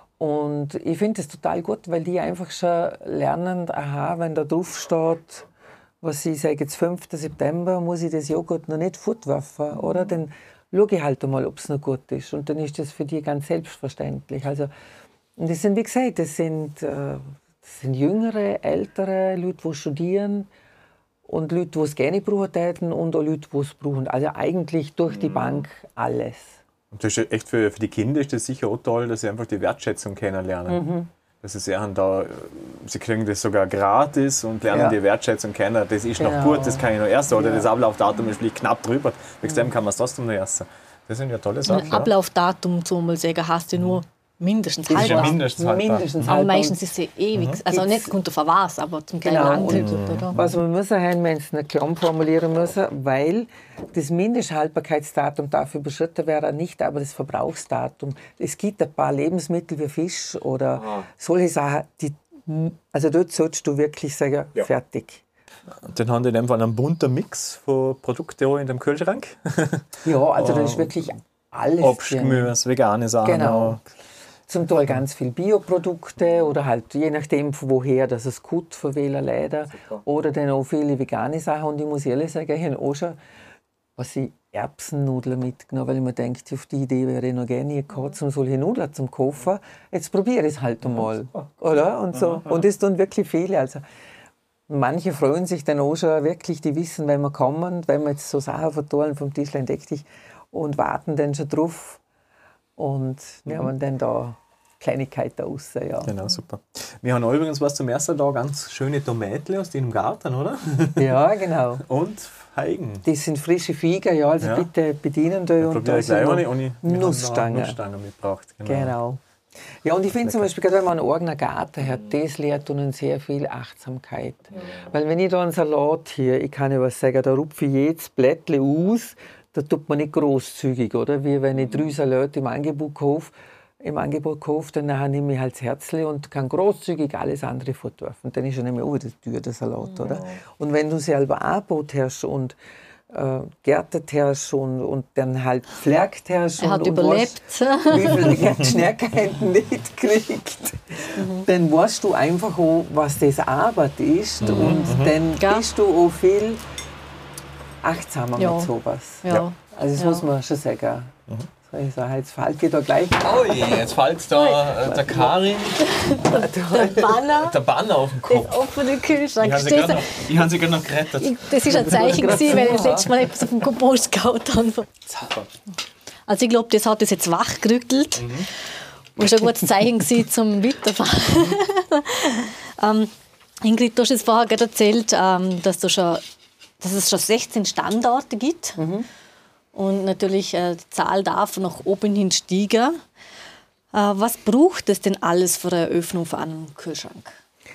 Und ich finde das total gut, weil die einfach schon lernen, aha, wenn da drauf steht, was ich sage, jetzt fünften September, muss ich das Joghurt noch nicht fortwerfen, oder? Dann schaue ich halt einmal, ob es noch gut ist. Und dann ist das für die ganz selbstverständlich. Also, und das sind, wie gesagt, das sind, äh, das sind jüngere, ältere Leute, die studieren und Leute, die es gerne brauchen täten und auch Leute, die es brauchen. Also eigentlich durch die Bank alles. Und das ist echt für, für die Kinder ist das sicher auch toll, dass sie einfach die Wertschätzung kennenlernen. Mhm. Dass sie sehen, da, sie kriegen das sogar gratis und lernen ja. die Wertschätzung kennen. Das ist genau. noch gut, das kann ich noch essen. Oder ja. das Ablaufdatum ist vielleicht knapp drüber. Wegen kann man es trotzdem noch essen. Das sind ja tolle Sachen. Ein Ablaufdatum, so mal sagen, hast du nur mindestens halb. Ja mindestens halb. Mindestens aber meistens ist es ewig. Mhm. Also nicht kommt auf was, aber zum Teil genau. lang. Mhm. Was wir müssen, wenn wir es nicht klamm formulieren müssen, weil das Mindesthaltbarkeitsdatum darf überschritten werden, nicht aber das Verbrauchsdatum. Es gibt ein paar Lebensmittel wie Fisch oder ah. solche Sachen, die, also dort solltest du wirklich sagen, ja. fertig. Dann haben die in dem Fall einen bunten Mix von Produkten in dem Kühlschrank. Ja, also da ist wirklich alles Obst, Gemüse, vegane Sachen. Genau. Zum Teil ganz viele Bioprodukte oder halt je nachdem, woher das es kommt, von welcher Läder. Oder dann auch viele vegane Sachen. Und ich muss ehrlich sagen, ich habe auch schon was ich, Erbsennudeln mitgenommen, weil ich mir denke, auf die Idee wäre ich noch gerne gehabt, um solche Nudeln zu kaufen. Jetzt probiere ich es halt einmal. Oder? Und, so. Und das tun wirklich viele. Also, manche freuen sich dann auch schon wirklich, die wissen, wenn wir kommen, wenn wir jetzt so Sachen verteilen vom Tischlein deck dich und warten dann schon drauf. Und wir mhm. haben dann da Kleinigkeiten raus. Ja. Genau, super. Wir haben übrigens was zum ersten Tag ganz schöne Tomaten aus deinem Garten, oder? Ja, genau. Und Feigen. Das sind frische Feigen, ja, also ja. bitte bedienen da. Und da sind Nussstangen. Nussstangen mitgebracht. Genau. genau. Ja, und ich finde zum Beispiel, gerade wenn man einen eigenen Garten hat, das lehrt ihnen sehr viel Achtsamkeit. Ja. Weil wenn ich da einen Salat hier, ich kann ja was sagen, da rupfe ich jedes Blättchen aus, da tut man nicht großzügig, oder? Wie wenn ich drei Salate im Angebot kaufe. im Angebot gekauft und dann nehme ich halt das Herzli und kann großzügig alles andere fortwerfen. Dann ist ja nicht mehr über die Tür, der Salat, oder? Und wenn du selber angebaut hast und äh, gärtet hast und, und dann halt pflegt hast Er hat und, überlebt. Und weißt, wie viele Gärtschneckenhänden nicht kriegt, mhm. dann weißt du einfach auch, was das Arbeit ist mhm. und mhm. dann ja. bist du auch viel achtsamer ja. mit sowas. Ja. Also das ja. muss man schon sagen. Mhm. Ich sage, jetzt fällt dir da gleich. Oh je, jetzt fällt da äh, der Karin der Banner, der Banner auf den Kopf. Das offene Kühlschrank. Ich habe sie gerade noch gerettet. Ich, das ist ein Zeichen gewesen, weil ich das letzte Mal etwas auf dem Kompost gehauen habe. Also ich glaube, das hat das jetzt wachgerüttelt. Mhm. Und schon ein gutes Zeichen gewesen zum Weiterfahren. ähm, Ingrid, du hast jetzt vorher gerade erzählt, ähm, dass, du schon, dass es schon sechzehn Standorte gibt. Mhm. Und natürlich äh, die Zahl darf nach oben hin steigen. Äh, was braucht es denn alles für eine Eröffnung von einem Kühlschrank?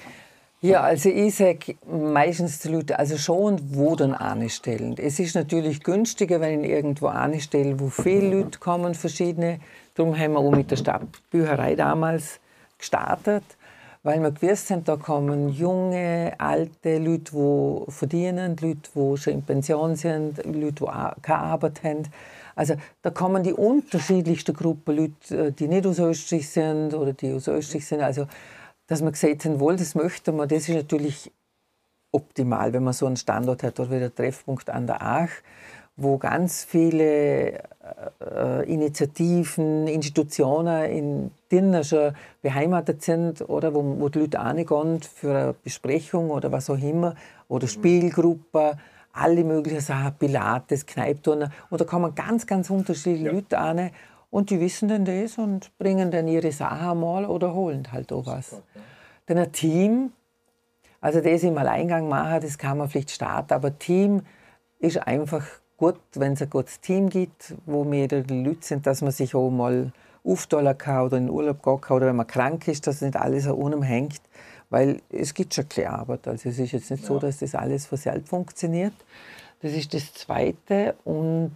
Ja, also ich sage meistens die Leute, also schon wo dann anstellen. Es ist natürlich günstiger, wenn ich irgendwo anstelle, wo viele Leute kommen, verschiedene. Darum haben wir auch mit der Stadtbücherei damals gestartet, weil wir gewusst haben, da kommen junge, alte Leute, die verdienen, Leute, die schon in Pension sind, Leute, die keine Arbeit haben. Also da kommen die unterschiedlichsten Gruppen, Leute, die nicht aus Österreich sind oder die aus Österreich sind. Also, dass wir gesagt haben, wohl, das möchten wir, das ist natürlich optimal, wenn man so einen Standort hat, oder wie der Treffpunkt an der Aach, wo ganz viele äh, Initiativen, Institutionen in denen schon beheimatet sind oder wo, wo die Leute reingehen für eine Besprechung oder was auch immer, oder Spielgruppe, alle möglichen Sachen, Pilates, Kneipturnen. Und da kommen ganz, ganz unterschiedliche ja. Leute rein und die wissen dann das und bringen dann ihre Sachen mal oder holen halt auch was. Dann ein Team, also das im Alleingang machen, das kann man vielleicht starten, aber Team ist einfach gut, wenn es ein gutes Team gibt, wo mehrere Leute sind, dass man sich auch mal aufteilen kann oder in den Urlaub gehen kann oder wenn man krank ist, dass nicht alles an einem hängt, weil es gibt schon keine Arbeit. Also es ist jetzt nicht ja. so, dass das alles von selbst funktioniert. Das ist das Zweite. Und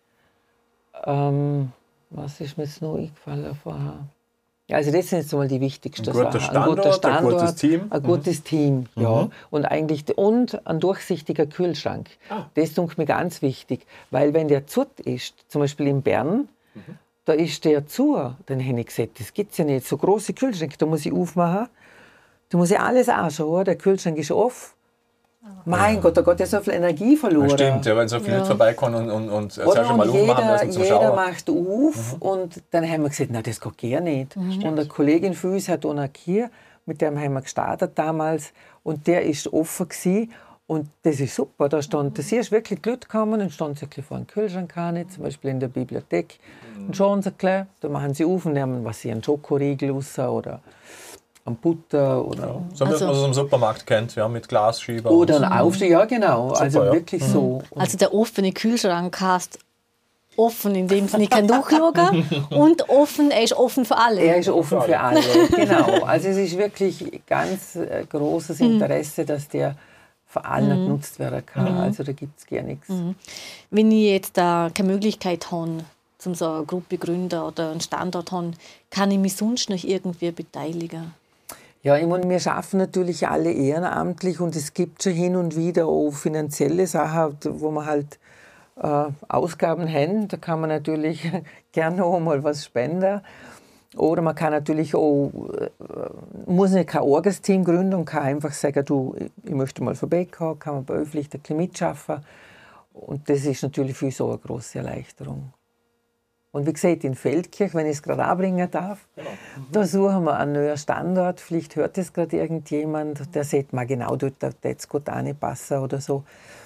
ähm, was ist mir jetzt noch eingefallen vorher? Ja, also das sind jetzt mal die wichtigsten ein guter Sachen. Standort, ein guter Standort, ein gutes Team. Ein gutes mhm. Team, ja. Mhm. Und, eigentlich, und ein durchsichtiger Kühlschrank. Ah. Das ist mir ganz wichtig. Weil wenn der zu ist, zum Beispiel in Bern, mhm. da ist der zu, dann habe ich gesagt, das gibt es ja nicht. So große Kühlschränke, da muss ich aufmachen, da muss ich alles anschauen, der Kühlschrank ist offen. Mein ja. Gott, da geht ja so viel Energie verloren. Ja, stimmt, ja, wenn so viele ja. Leute vorbeikommen und, und, und Oder schon mal und jeder, ummachen müssen zum jeder Schauen. macht auf mhm. und dann haben wir gesagt, nein, das geht gar nicht. Mhm. Und eine Kollegin von uns hat auch noch hier, mit dem haben wir gestartet damals und der ist offen gewesen. Und das ist super, da stand, da siehst wirklich die Leute kommen und standen sie ein bisschen vor einem Kühlschrank, zum Beispiel in der Bibliothek. Mhm. Und schauen sie ein bisschen, da machen sie auf und nehmen was sie, einen Schokoriegel raus oder am Butter oder ja, so wie also, man es im Supermarkt kennt, ja, mit Glasschieber. Oder ein Aufsteh, ja genau, super, also wirklich ja. so. Also der offene Kühlschrank heißt offen, in dem Sinne, ich kann durchschauen und offen, er ist offen für alle. Er ist offen für alle, genau. Also es ist wirklich ganz äh, großes Interesse, dass der für alle mhm. genutzt werden kann, mhm. also da gibt es gar nichts. Mhm. Wenn ich jetzt da keine Möglichkeit habe, um so eine Gruppe gründen oder einen Standort haben, kann ich mich sonst noch irgendwie beteiligen? Ja, ich meine, wir schaffen natürlich alle ehrenamtlich und es gibt schon hin und wieder auch finanzielle Sachen, wo man halt äh, Ausgaben haben. Da kann man natürlich gerne auch mal was spenden. Oder man kann natürlich auch, äh, muss nicht kein Orgas-Team gründen und kann einfach sagen, du, ich möchte mal vorbeikommen, kann man bei euch vielleicht ein bisschen mitschaffen. Und das ist natürlich für uns auch eine grosse Erleichterung. Und wie gesagt, in Feldkirch, wenn ich es gerade anbringen darf, genau. mhm. da suchen wir einen neuen Standort. Vielleicht hört es gerade irgendjemand, der sagt, mal genau dort, da jetzt gut reinpassen oder so.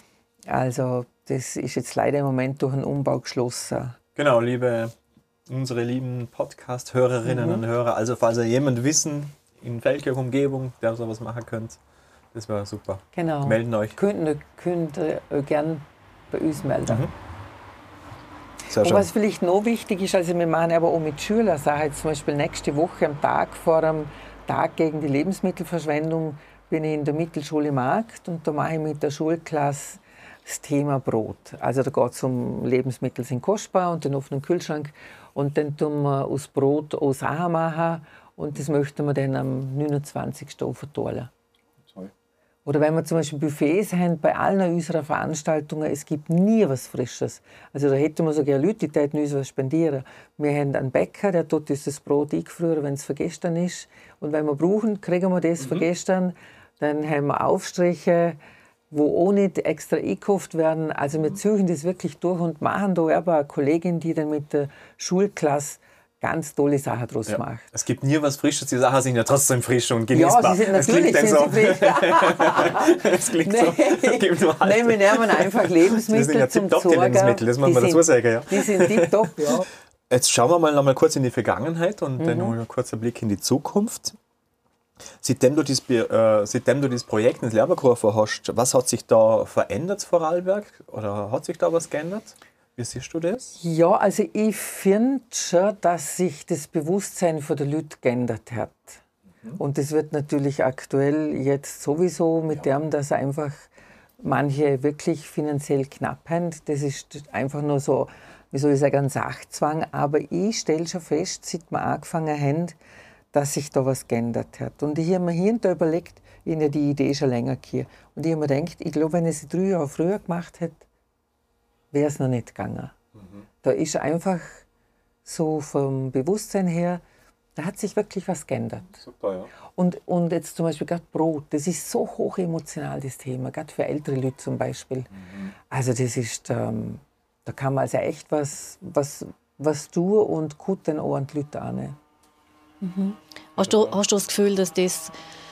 Also das ist jetzt leider im Moment durch einen Umbau geschlossen. Genau, liebe, unsere lieben Podcast-Hörerinnen mhm. und Hörer, also falls ihr jemand wissen, in Feldkirch-Umgebung, der sowas machen könnt, das wäre super. Genau. Melden euch. Könnt, könnt ihr euch gerne bei uns melden. Mhm. Und was vielleicht noch wichtig ist, also wir machen aber auch mit Schülern Sachen. Zum Beispiel nächste Woche am Tag vor dem Tag gegen die Lebensmittelverschwendung bin ich in der Mittelschule Markt und da mache ich mit der Schulklasse das Thema Brot. Also da geht es um Lebensmittel sind kostbar und den offenen Kühlschrank. Und dann tun wir aus Brot auch Sachen machen und das möchten wir dann am neunundzwanzigsten verteilen. Oder wenn wir zum Beispiel Buffets haben, bei allen unserer Veranstaltungen, es gibt nie was Frisches. Also da hätten wir sogar Leute, die uns was spendieren. Wir haben einen Bäcker, der tut uns das Brot eingefrieren, wenn es vergestern ist. Und wenn wir brauchen, kriegen wir das mhm. vergestern. Dann haben wir Aufstriche, wo auch nicht extra eingekauft werden. Also wir ziehen das wirklich durch und machen da aber eine Kollegin, die dann mit der Schulklasse ganz tolle Sachen draus ja. macht. Es gibt nie was Frisches, die Sachen sind ja trotzdem frisch und genießbar. Ja, sie sind natürlich sind so. sie frisch. Es klingt nee. so. Nein, wir nehmen einfach Lebensmittel das sind ja zum Tipptopp, die Lebensmittel, das muss man dazu sagen. Ja. Die sind tipptopp, ja. Jetzt schauen wir mal noch mal kurz in die Vergangenheit und mhm. dann noch ein kurzer Blick in die Zukunft. Seitdem du, dieses, äh, seitdem du dieses Projekt ins Lehrberghofer hast, was hat sich da verändert vor Vorarlberg? Oder hat sich da was geändert? Wie siehst du das? Ja, also ich finde schon, dass sich das Bewusstsein von der Leute geändert hat. Mhm. Und das wird natürlich aktuell jetzt sowieso mit ja. dem, dass einfach manche wirklich finanziell knapp haben. Das ist einfach nur so, wie soll ich sagen, ein Sachzwang. Aber ich stelle schon fest, seit wir angefangen haben, dass sich da was geändert hat. Und ich habe mir hier und da überlegt, ich habe die Idee schon länger hier. Und ich habe mir gedacht, ich glaube, wenn ich sie drei Jahre früher gemacht hätte, wäre es noch nicht gegangen. Mhm. Da ist einfach so vom Bewusstsein her, da hat sich wirklich was geändert. Super, ja. Und, und jetzt zum Beispiel gerade Brot, das ist so hoch emotional, das Thema, gerade für ältere Leute zum Beispiel. Mhm. Also das ist, ähm, da kann man also echt was, was, was tun und gut dann auch an die Leute an. Mhm. Hast du, hast du das Gefühl, dass das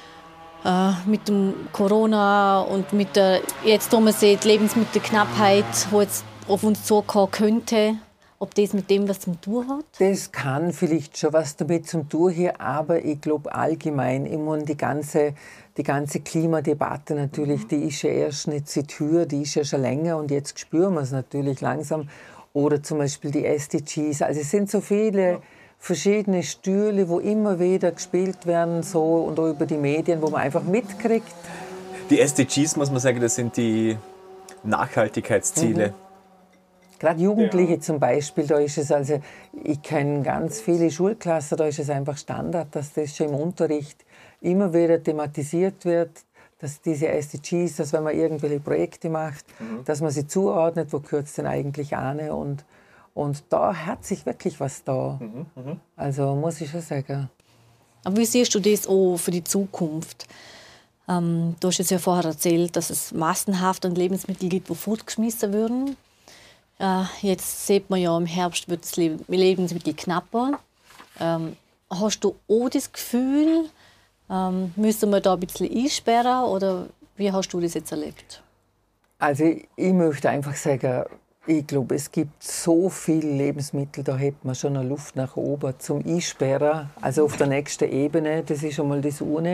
äh, mit dem Corona und mit der, jetzt, wo man sieht, Lebensmittelknappheit, die jetzt auf uns zukommen könnte, ob das mit dem was zu tun hat? Das kann vielleicht schon was damit zu tun haben, aber ich glaube allgemein, ich meine, die ganze, die ganze Klimadebatte natürlich, die ist ja erst nicht seit Höhe, die ist ja schon länger und jetzt spüren wir es natürlich langsam. Oder zum Beispiel die S D Gs, also es sind so viele verschiedene Stühle, wo immer wieder gespielt werden so, und auch über die Medien, wo man einfach mitkriegt. Die S D Gs, muss man sagen, das sind die Nachhaltigkeitsziele. Mhm. Gerade Jugendliche ja. zum Beispiel, da ist es also, ich kenne ganz viele Schulklassen, da ist es einfach Standard, dass das schon im Unterricht immer wieder thematisiert wird, dass diese S D Gs, dass wenn man irgendwelche Projekte macht, mhm. dass man sie zuordnet, wo gehört es denn eigentlich an, und Und da hat sich wirklich was da. Mhm, mh. Also muss ich schon sagen. Aber wie siehst du das auch für die Zukunft? Ähm, du hast jetzt ja vorher erzählt, dass es massenhaft an Lebensmittel gibt, die fortgeschmissen würden. Äh, jetzt sieht man ja, im Herbst wird das Le- Lebensmittel knapper. Ähm, hast du auch das Gefühl, ähm, müssen wir da ein bisschen einsperren? Oder wie hast du das jetzt erlebt? Also ich möchte einfach sagen, ich glaube, es gibt so viele Lebensmittel, da hat man schon eine Luft nach oben zum Einsperren, also auf der nächsten Ebene, das ist schon mal das eine.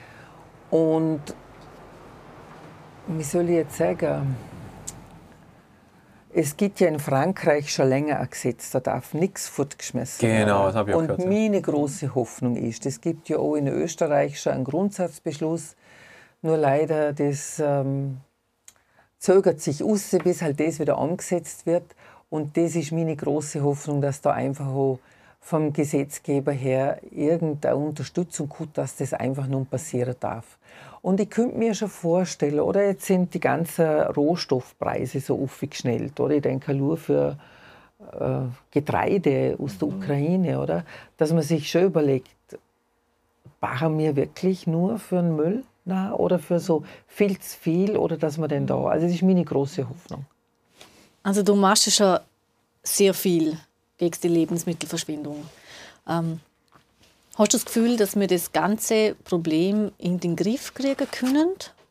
Und wie soll ich jetzt sagen, es gibt ja in Frankreich schon länger ein Gesetz, da darf nichts fortgeschmissen werden. Genau, das habe ich auch Und gehört. Und meine große Hoffnung ist, es gibt ja auch in Österreich schon einen Grundsatzbeschluss, nur leider das ähm, zögert sich aus, bis halt das wieder umgesetzt wird. Und das ist meine große Hoffnung, dass da einfach auch vom Gesetzgeber her irgendeine Unterstützung kommt, dass das einfach nun passieren darf. Und ich könnte mir schon vorstellen, oder jetzt sind die ganzen Rohstoffpreise so aufgeschnellt, oder ich denke nur für äh, Getreide aus der Ukraine, oder, dass man sich schon überlegt, bauen wir wirklich nur für den Müll? Na, oder für so viel zu viel, oder dass man denn da, also das ist meine große Hoffnung. Also du machst ja schon sehr viel gegen die Lebensmittelverschwendung. Ähm, hast du das Gefühl, dass wir das ganze Problem in den Griff kriegen können?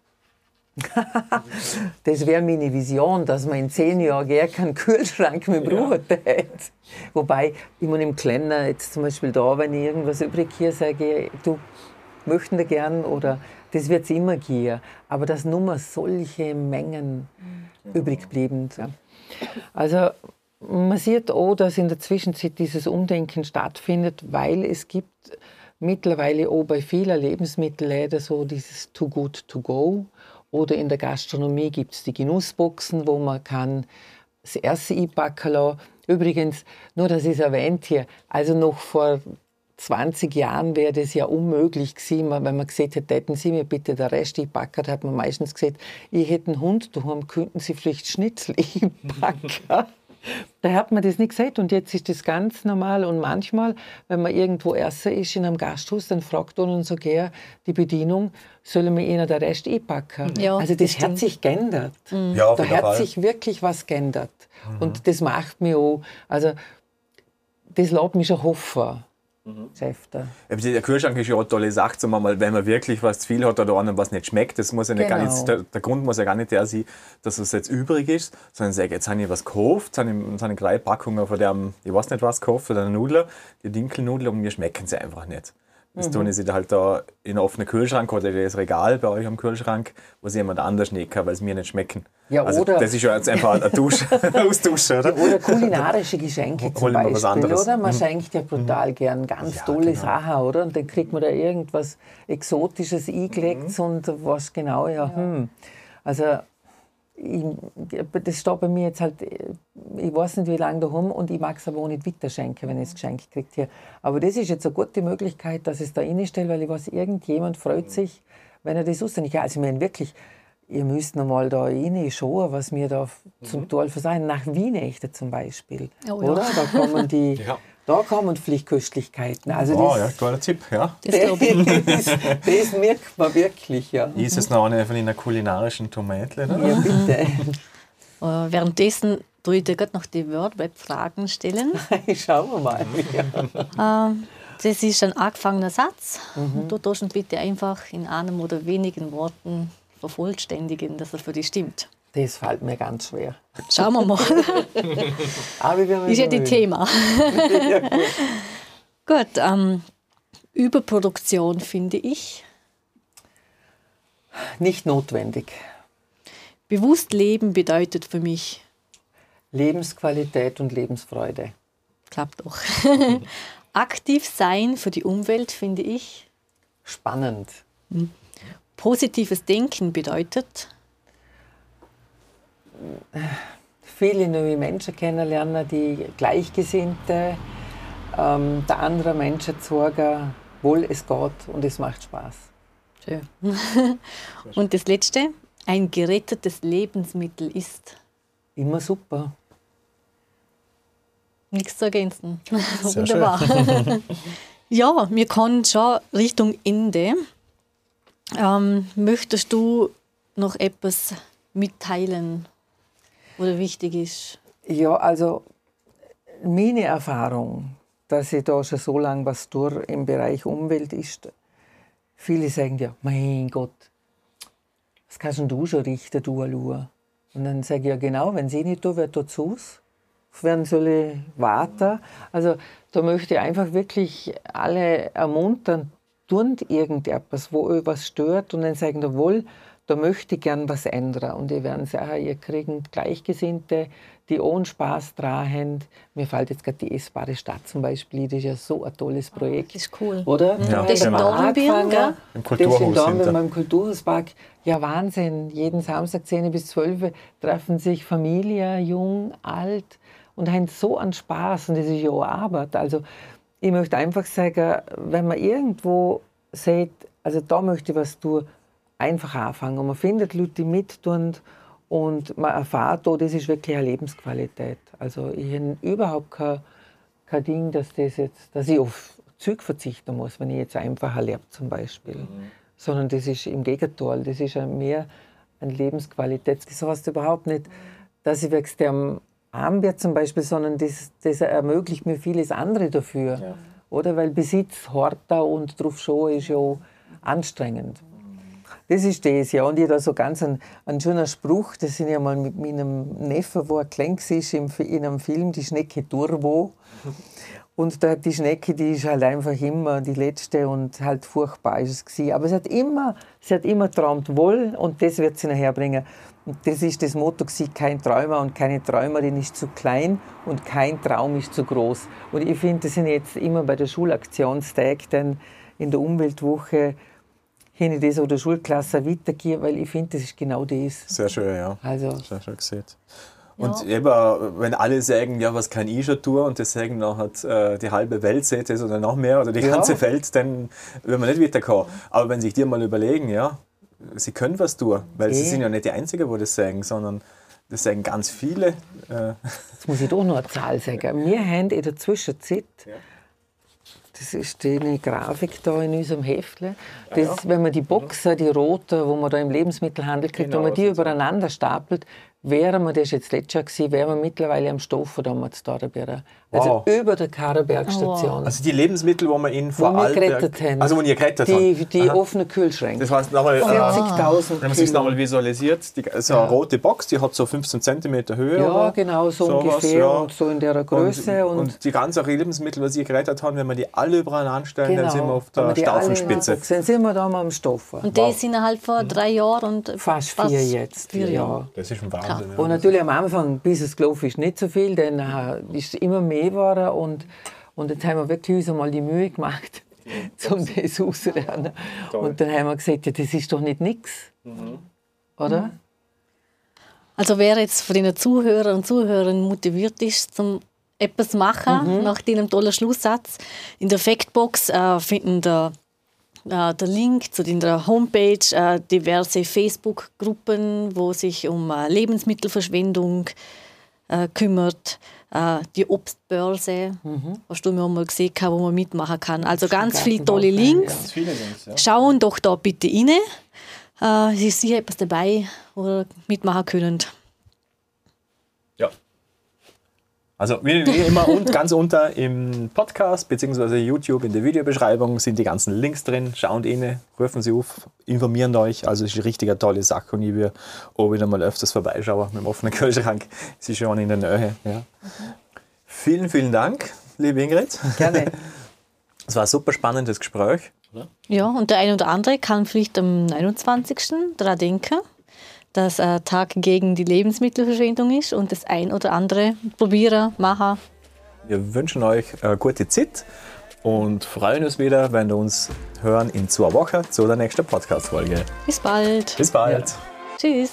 Das wäre meine Vision, dass man in zehn Jahren gar keinen Kühlschrank mehr brauchen ja. Wobei, ich meine, im Kleinen, jetzt zum Beispiel da, wenn ich irgendwas übrig hier sage, du möchten da gern, oder das wird es immer geben, aber dass nur mal solche Mengen mhm. übrig bleiben. Also man sieht auch, dass in der Zwischenzeit dieses Umdenken stattfindet, weil es gibt mittlerweile auch bei vielen Lebensmittelläden so dieses Too Good To Go, oder in der Gastronomie gibt es die Genussboxen, wo man kann das Erste einpacken lassen. Übrigens, nur dass ich es erwähnt hier, also noch vor zwanzig Jahren wäre das ja unmöglich gewesen, wenn man gesagt hätte, hätten Sie mir bitte den Rest einpacken, hat man meistens gesagt, ich hätte einen Hund daheim, könnten Sie vielleicht Schnitzel einpacken. Da hat man das nicht gesagt und jetzt ist das ganz normal und manchmal, wenn man irgendwo essen ist in einem Gasthaus, dann fragt uns sogar die Bedienung, sollen wir ihnen den Rest einpacken? Ja, also das, das hat sich geändert. Mhm. Ja, auf da jeden hat Fall. sich wirklich was geändert Mhm. und das macht mich auch, also das lässt mich schon hoffen. Mhm. Der Kühlschrank ist ja eine tolle Sache, sagen wir mal, wenn man wirklich was zu viel hat oder einem was nicht schmeckt. Das muss ja nicht genau. gar nicht, der, der Grund muss ja gar nicht der sein, dass es jetzt übrig ist, sondern ich sage, jetzt habe ich was gekauft, jetzt habe ich, jetzt habe ich drei Packungen von dem, ich weiß nicht was gekauft, von der Nudler, die Dinkelnudler, und mir schmecken sie einfach nicht. Das mhm. tun ich halt da in einen offenen Kühlschrank oder in das Regal bei euch am Kühlschrank, wo sie jemand anders nicht kann, weil sie mir nicht schmecken. Ja, also oder das ist ja jetzt einfach ein Dusch, Austauschen, oder? Ja, oder kulinarische Geschenke zum Holen wir was Beispiel, anderes. oder? Man Mhm. schenkt ja brutal mhm. gern ganz Ja, tolle genau. Sachen, oder? Und dann kriegt man da irgendwas Exotisches eingelegt Mhm. und was genau, ja, ja. Hm. Also ich, das steht bei mir jetzt halt, ich weiß nicht, wie lange daheim und ich mag es aber auch nicht weiterschenken, wenn ich es geschenkt kriege hier. Aber das ist jetzt eine gute Möglichkeit, dass ich es da reinstelle, weil ich weiß, irgendjemand freut sich, wenn er das aussendet. Ja, also ich meine wirklich, ihr müsst noch mal da reinschauen, was wir da mhm. zum Teil versagen. Nach Wienechte zum Beispiel, oh, ja. oder? Da kommen die... Ja. Da kommen vielleicht Köstlichkeiten. Also oh, das, ja, toller Tipp, ja. Das glaube ich. das, das merkt man wirklich, ja. Ist es noch eine von den kulinarischen Tomaten? Oder? Ja, bitte. Äh, währenddessen tue ich dir gerade noch die WordWeb-Fragen stellen. Schauen wir mal. Ja. Ähm, das ist ein angefangener Satz. Mhm. Und du tust ihn bitte einfach in einem oder wenigen Worten vervollständigen, dass er für dich stimmt. Das fällt mir ganz schwer. Schauen wir mal. Aber wir werden Ist ja die bemühen. Thema. Ja, gut. Gut, ähm, Überproduktion finde ich. Nicht notwendig. Bewusst leben bedeutet für mich. Lebensqualität und Lebensfreude. Klappt doch. Aktiv sein für die Umwelt finde ich. Spannend. Positives Denken bedeutet. Viele neue Menschen kennenlernen, die Gleichgesinnte, ähm, der andere Menschen zeigen, wohl es geht und es macht Spaß. Schön. Und das Letzte, ein gerettetes Lebensmittel ist. Immer super. Nichts zu ergänzen. Sehr Wunderbar. Ja, wir kommen schon Richtung Ende. Ähm, möchtest du noch etwas mitteilen, was wichtig ist? Ja, also meine Erfahrung, dass ich da schon so lange was tue im Bereich Umwelt ist, viele sagen ja, mein Gott, was kannst denn du schon richten, du Alua? Und dann sage ich ja genau, wenn sie nicht tun, wer tut es aus? Werden soll ich warten? Also da möchte ich einfach wirklich alle ermuntern, tun irgendetwas, wo euch was stört und dann sagen, jawohl, da möchte ich gern was ändern. Und ihr werdet sagen, ihr kriegt Gleichgesinnte, die ohne Spaß dran haben. Mir fällt jetzt gerade die essbare Stadt zum Beispiel, das ist ja so ein tolles Projekt. Das ist cool. Oder? Ja, das ist in Dornbirn, gell? Im Das Kulturhaus in Dornbirn, sind da. beim Kulturhauspark. Ja, Wahnsinn. Jeden Samstag zehn bis zwölf treffen sich Familie, jung, alt und haben so einen Spaß. Und das ist ja auch Arbeit. Also ich möchte einfach sagen, wenn man irgendwo sieht, also da möchte ich was tun, einfach anfangen. Und man findet Leute, die mittun und man erfahrt, oh, das ist wirklich eine Lebensqualität. Also ich habe überhaupt kein, kein Ding, dass, das jetzt, dass ich auf Zeug verzichten muss, wenn ich jetzt einfach erlebe zum Beispiel. Mhm. Sondern das ist im Gegenteil, das ist mehr eine Lebensqualität. Das heißt überhaupt nicht, dass ich wegen dem arm werde zum Beispiel, sondern das, das ermöglicht mir vieles andere dafür. Ja. Oder? Weil Besitz, Horta und drauf schauen ist ja anstrengend. Das ist das, ja. Und ich habe da so ganz einen, einen schönen Spruch, das sind ja mal mit meinem Neffen, wo er klein war, in einem Film, die Schnecke Turbo. Und da, die Schnecke, die ist halt einfach immer die letzte und halt furchtbar ist es gewesen. Aber sie hat immer, sie hat immer geträumt, wohl, und das wird sie nachher bringen. Und das ist das Motto gewesen, kein Träumer und keine Träumerin ist zu klein und kein Traum ist zu groß. Und ich finde, das sind jetzt immer bei der Schulaktionstag, denn in der Umweltwoche, wenn ich das auch der Schulklasse weitergebe, weil ich finde, das ist genau das. Sehr schön, ja. Also. Sehr schön gesehen. Und eben, wenn alle sagen, ja, was kann ich schon tun, und das sagen noch hat, äh, die halbe Welt sieht das oder noch mehr, oder die ganze ja. Welt, dann will man nicht weiterkommen. Aber wenn sich die mal überlegen, ja, sie können was tun, weil okay. sie sind ja nicht die Einzigen, die das sagen, sondern das sagen ganz viele. Äh. Jetzt muss ich doch noch eine Zahl sagen. Wir haben in der Zwischenzeit, ja. das ist die Grafik da in unserem Heftle, das, ja, ja. wenn man die Boxen, die roten, wo man da im Lebensmittelhandel kriegt, genau, wenn man die übereinander stapelt, wären wir, das war jetzt letztes Jahr gewesen, wären wir mittlerweile am Stoffen damals da dabei. Also wow. über der Karabergstation. Oh. Also die Lebensmittel, wo wir in Vorarlberg... Also wo wir gerettet die, haben. Die offenen Kühlschränke. Das heißt nochmal... vierzigtausend Wenn man sich nochmal visualisiert, die, so eine ja. rote Box, die hat so fünfzehn Zentimeter Höhe. Ja, oder? genau, so so ungefähr was, ja. und so in der Größe. Und, und, und die ganzen Lebensmittel, die wir gerettet haben, wenn wir die alle überall anstellen, genau. dann sind wir auf der Staufenspitze. Dann sind wir da mal am Stoffen. Und das wow. innerhalb von drei Jahren? Und fast vier fast jetzt. Vier Jahre. Das ist ein Wahnsinn. Ja. Und natürlich am Anfang, bis es gelaufen ist, nicht so viel, dann äh, ist es immer mehr geworden. Und, und jetzt haben wir wirklich uns einmal die Mühe gemacht, um das auszulernen. Und dann haben wir gesagt, ja, das ist doch nicht nichts. Mhm. Oder? Mhm. Also wer jetzt von den Zuhörern und Zuhörern motiviert ist, zum etwas machen, mhm. nach diesem tollen Schlusssatz, in der Factbox äh, finden der Uh, der Link zu der Homepage, uh, diverse Facebook-Gruppen, wo sich um uh, Lebensmittelverschwendung uh, kümmert, uh, die Obstbörse, mhm. hast du mir auch mal gesehen, wo man mitmachen kann. Also ganz viele tolle Links. Ganz viele Links ja. Schauen doch da bitte rein. Uh, es ist sicher etwas dabei, wo ihr mitmachen könnt. Ja. Also wie, wie immer und ganz unter im Podcast bzw. YouTube in der Videobeschreibung sind die ganzen Links drin. Schaut rein, rufen Sie auf, informieren euch. Also es ist eine richtig tolle Sache und ich will auch wieder mal öfters vorbeischauen mit dem offenen Kühlschrank. Es ist schon in der Nähe. Ja. Mhm. Vielen, vielen Dank, liebe Ingrid. Gerne. Es war ein super spannendes Gespräch. Oder? Ja, und der eine oder andere kann vielleicht am neunundzwanzigsten daran denken, dass ein Tag gegen die Lebensmittelverschwendung ist und das ein oder andere probieren, machen. Wir wünschen euch eine gute Zeit und freuen uns wieder, wenn wir uns hören in zwei Wochen zu der nächsten Podcast-Folge. Bis bald. Bis bald. Ja. Tschüss.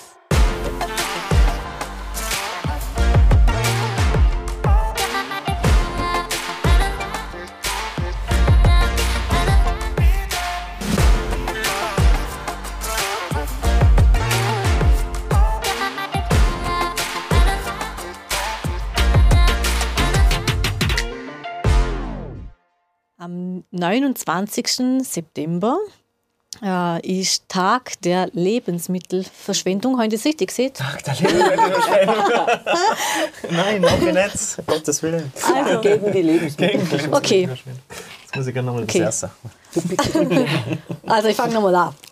Am neunundzwanzigsten September äh, ist Tag der Lebensmittelverschwendung. Haben Sie das richtig gesehen? Tag der Lebensmittelverschwendung? Nein, noch nicht. Um Gottes Willen. Also, gegen die Lebensmittelverschwendung. Okay. Jetzt muss ich gerne nochmal okay. das erste. Also ich fange nochmal an.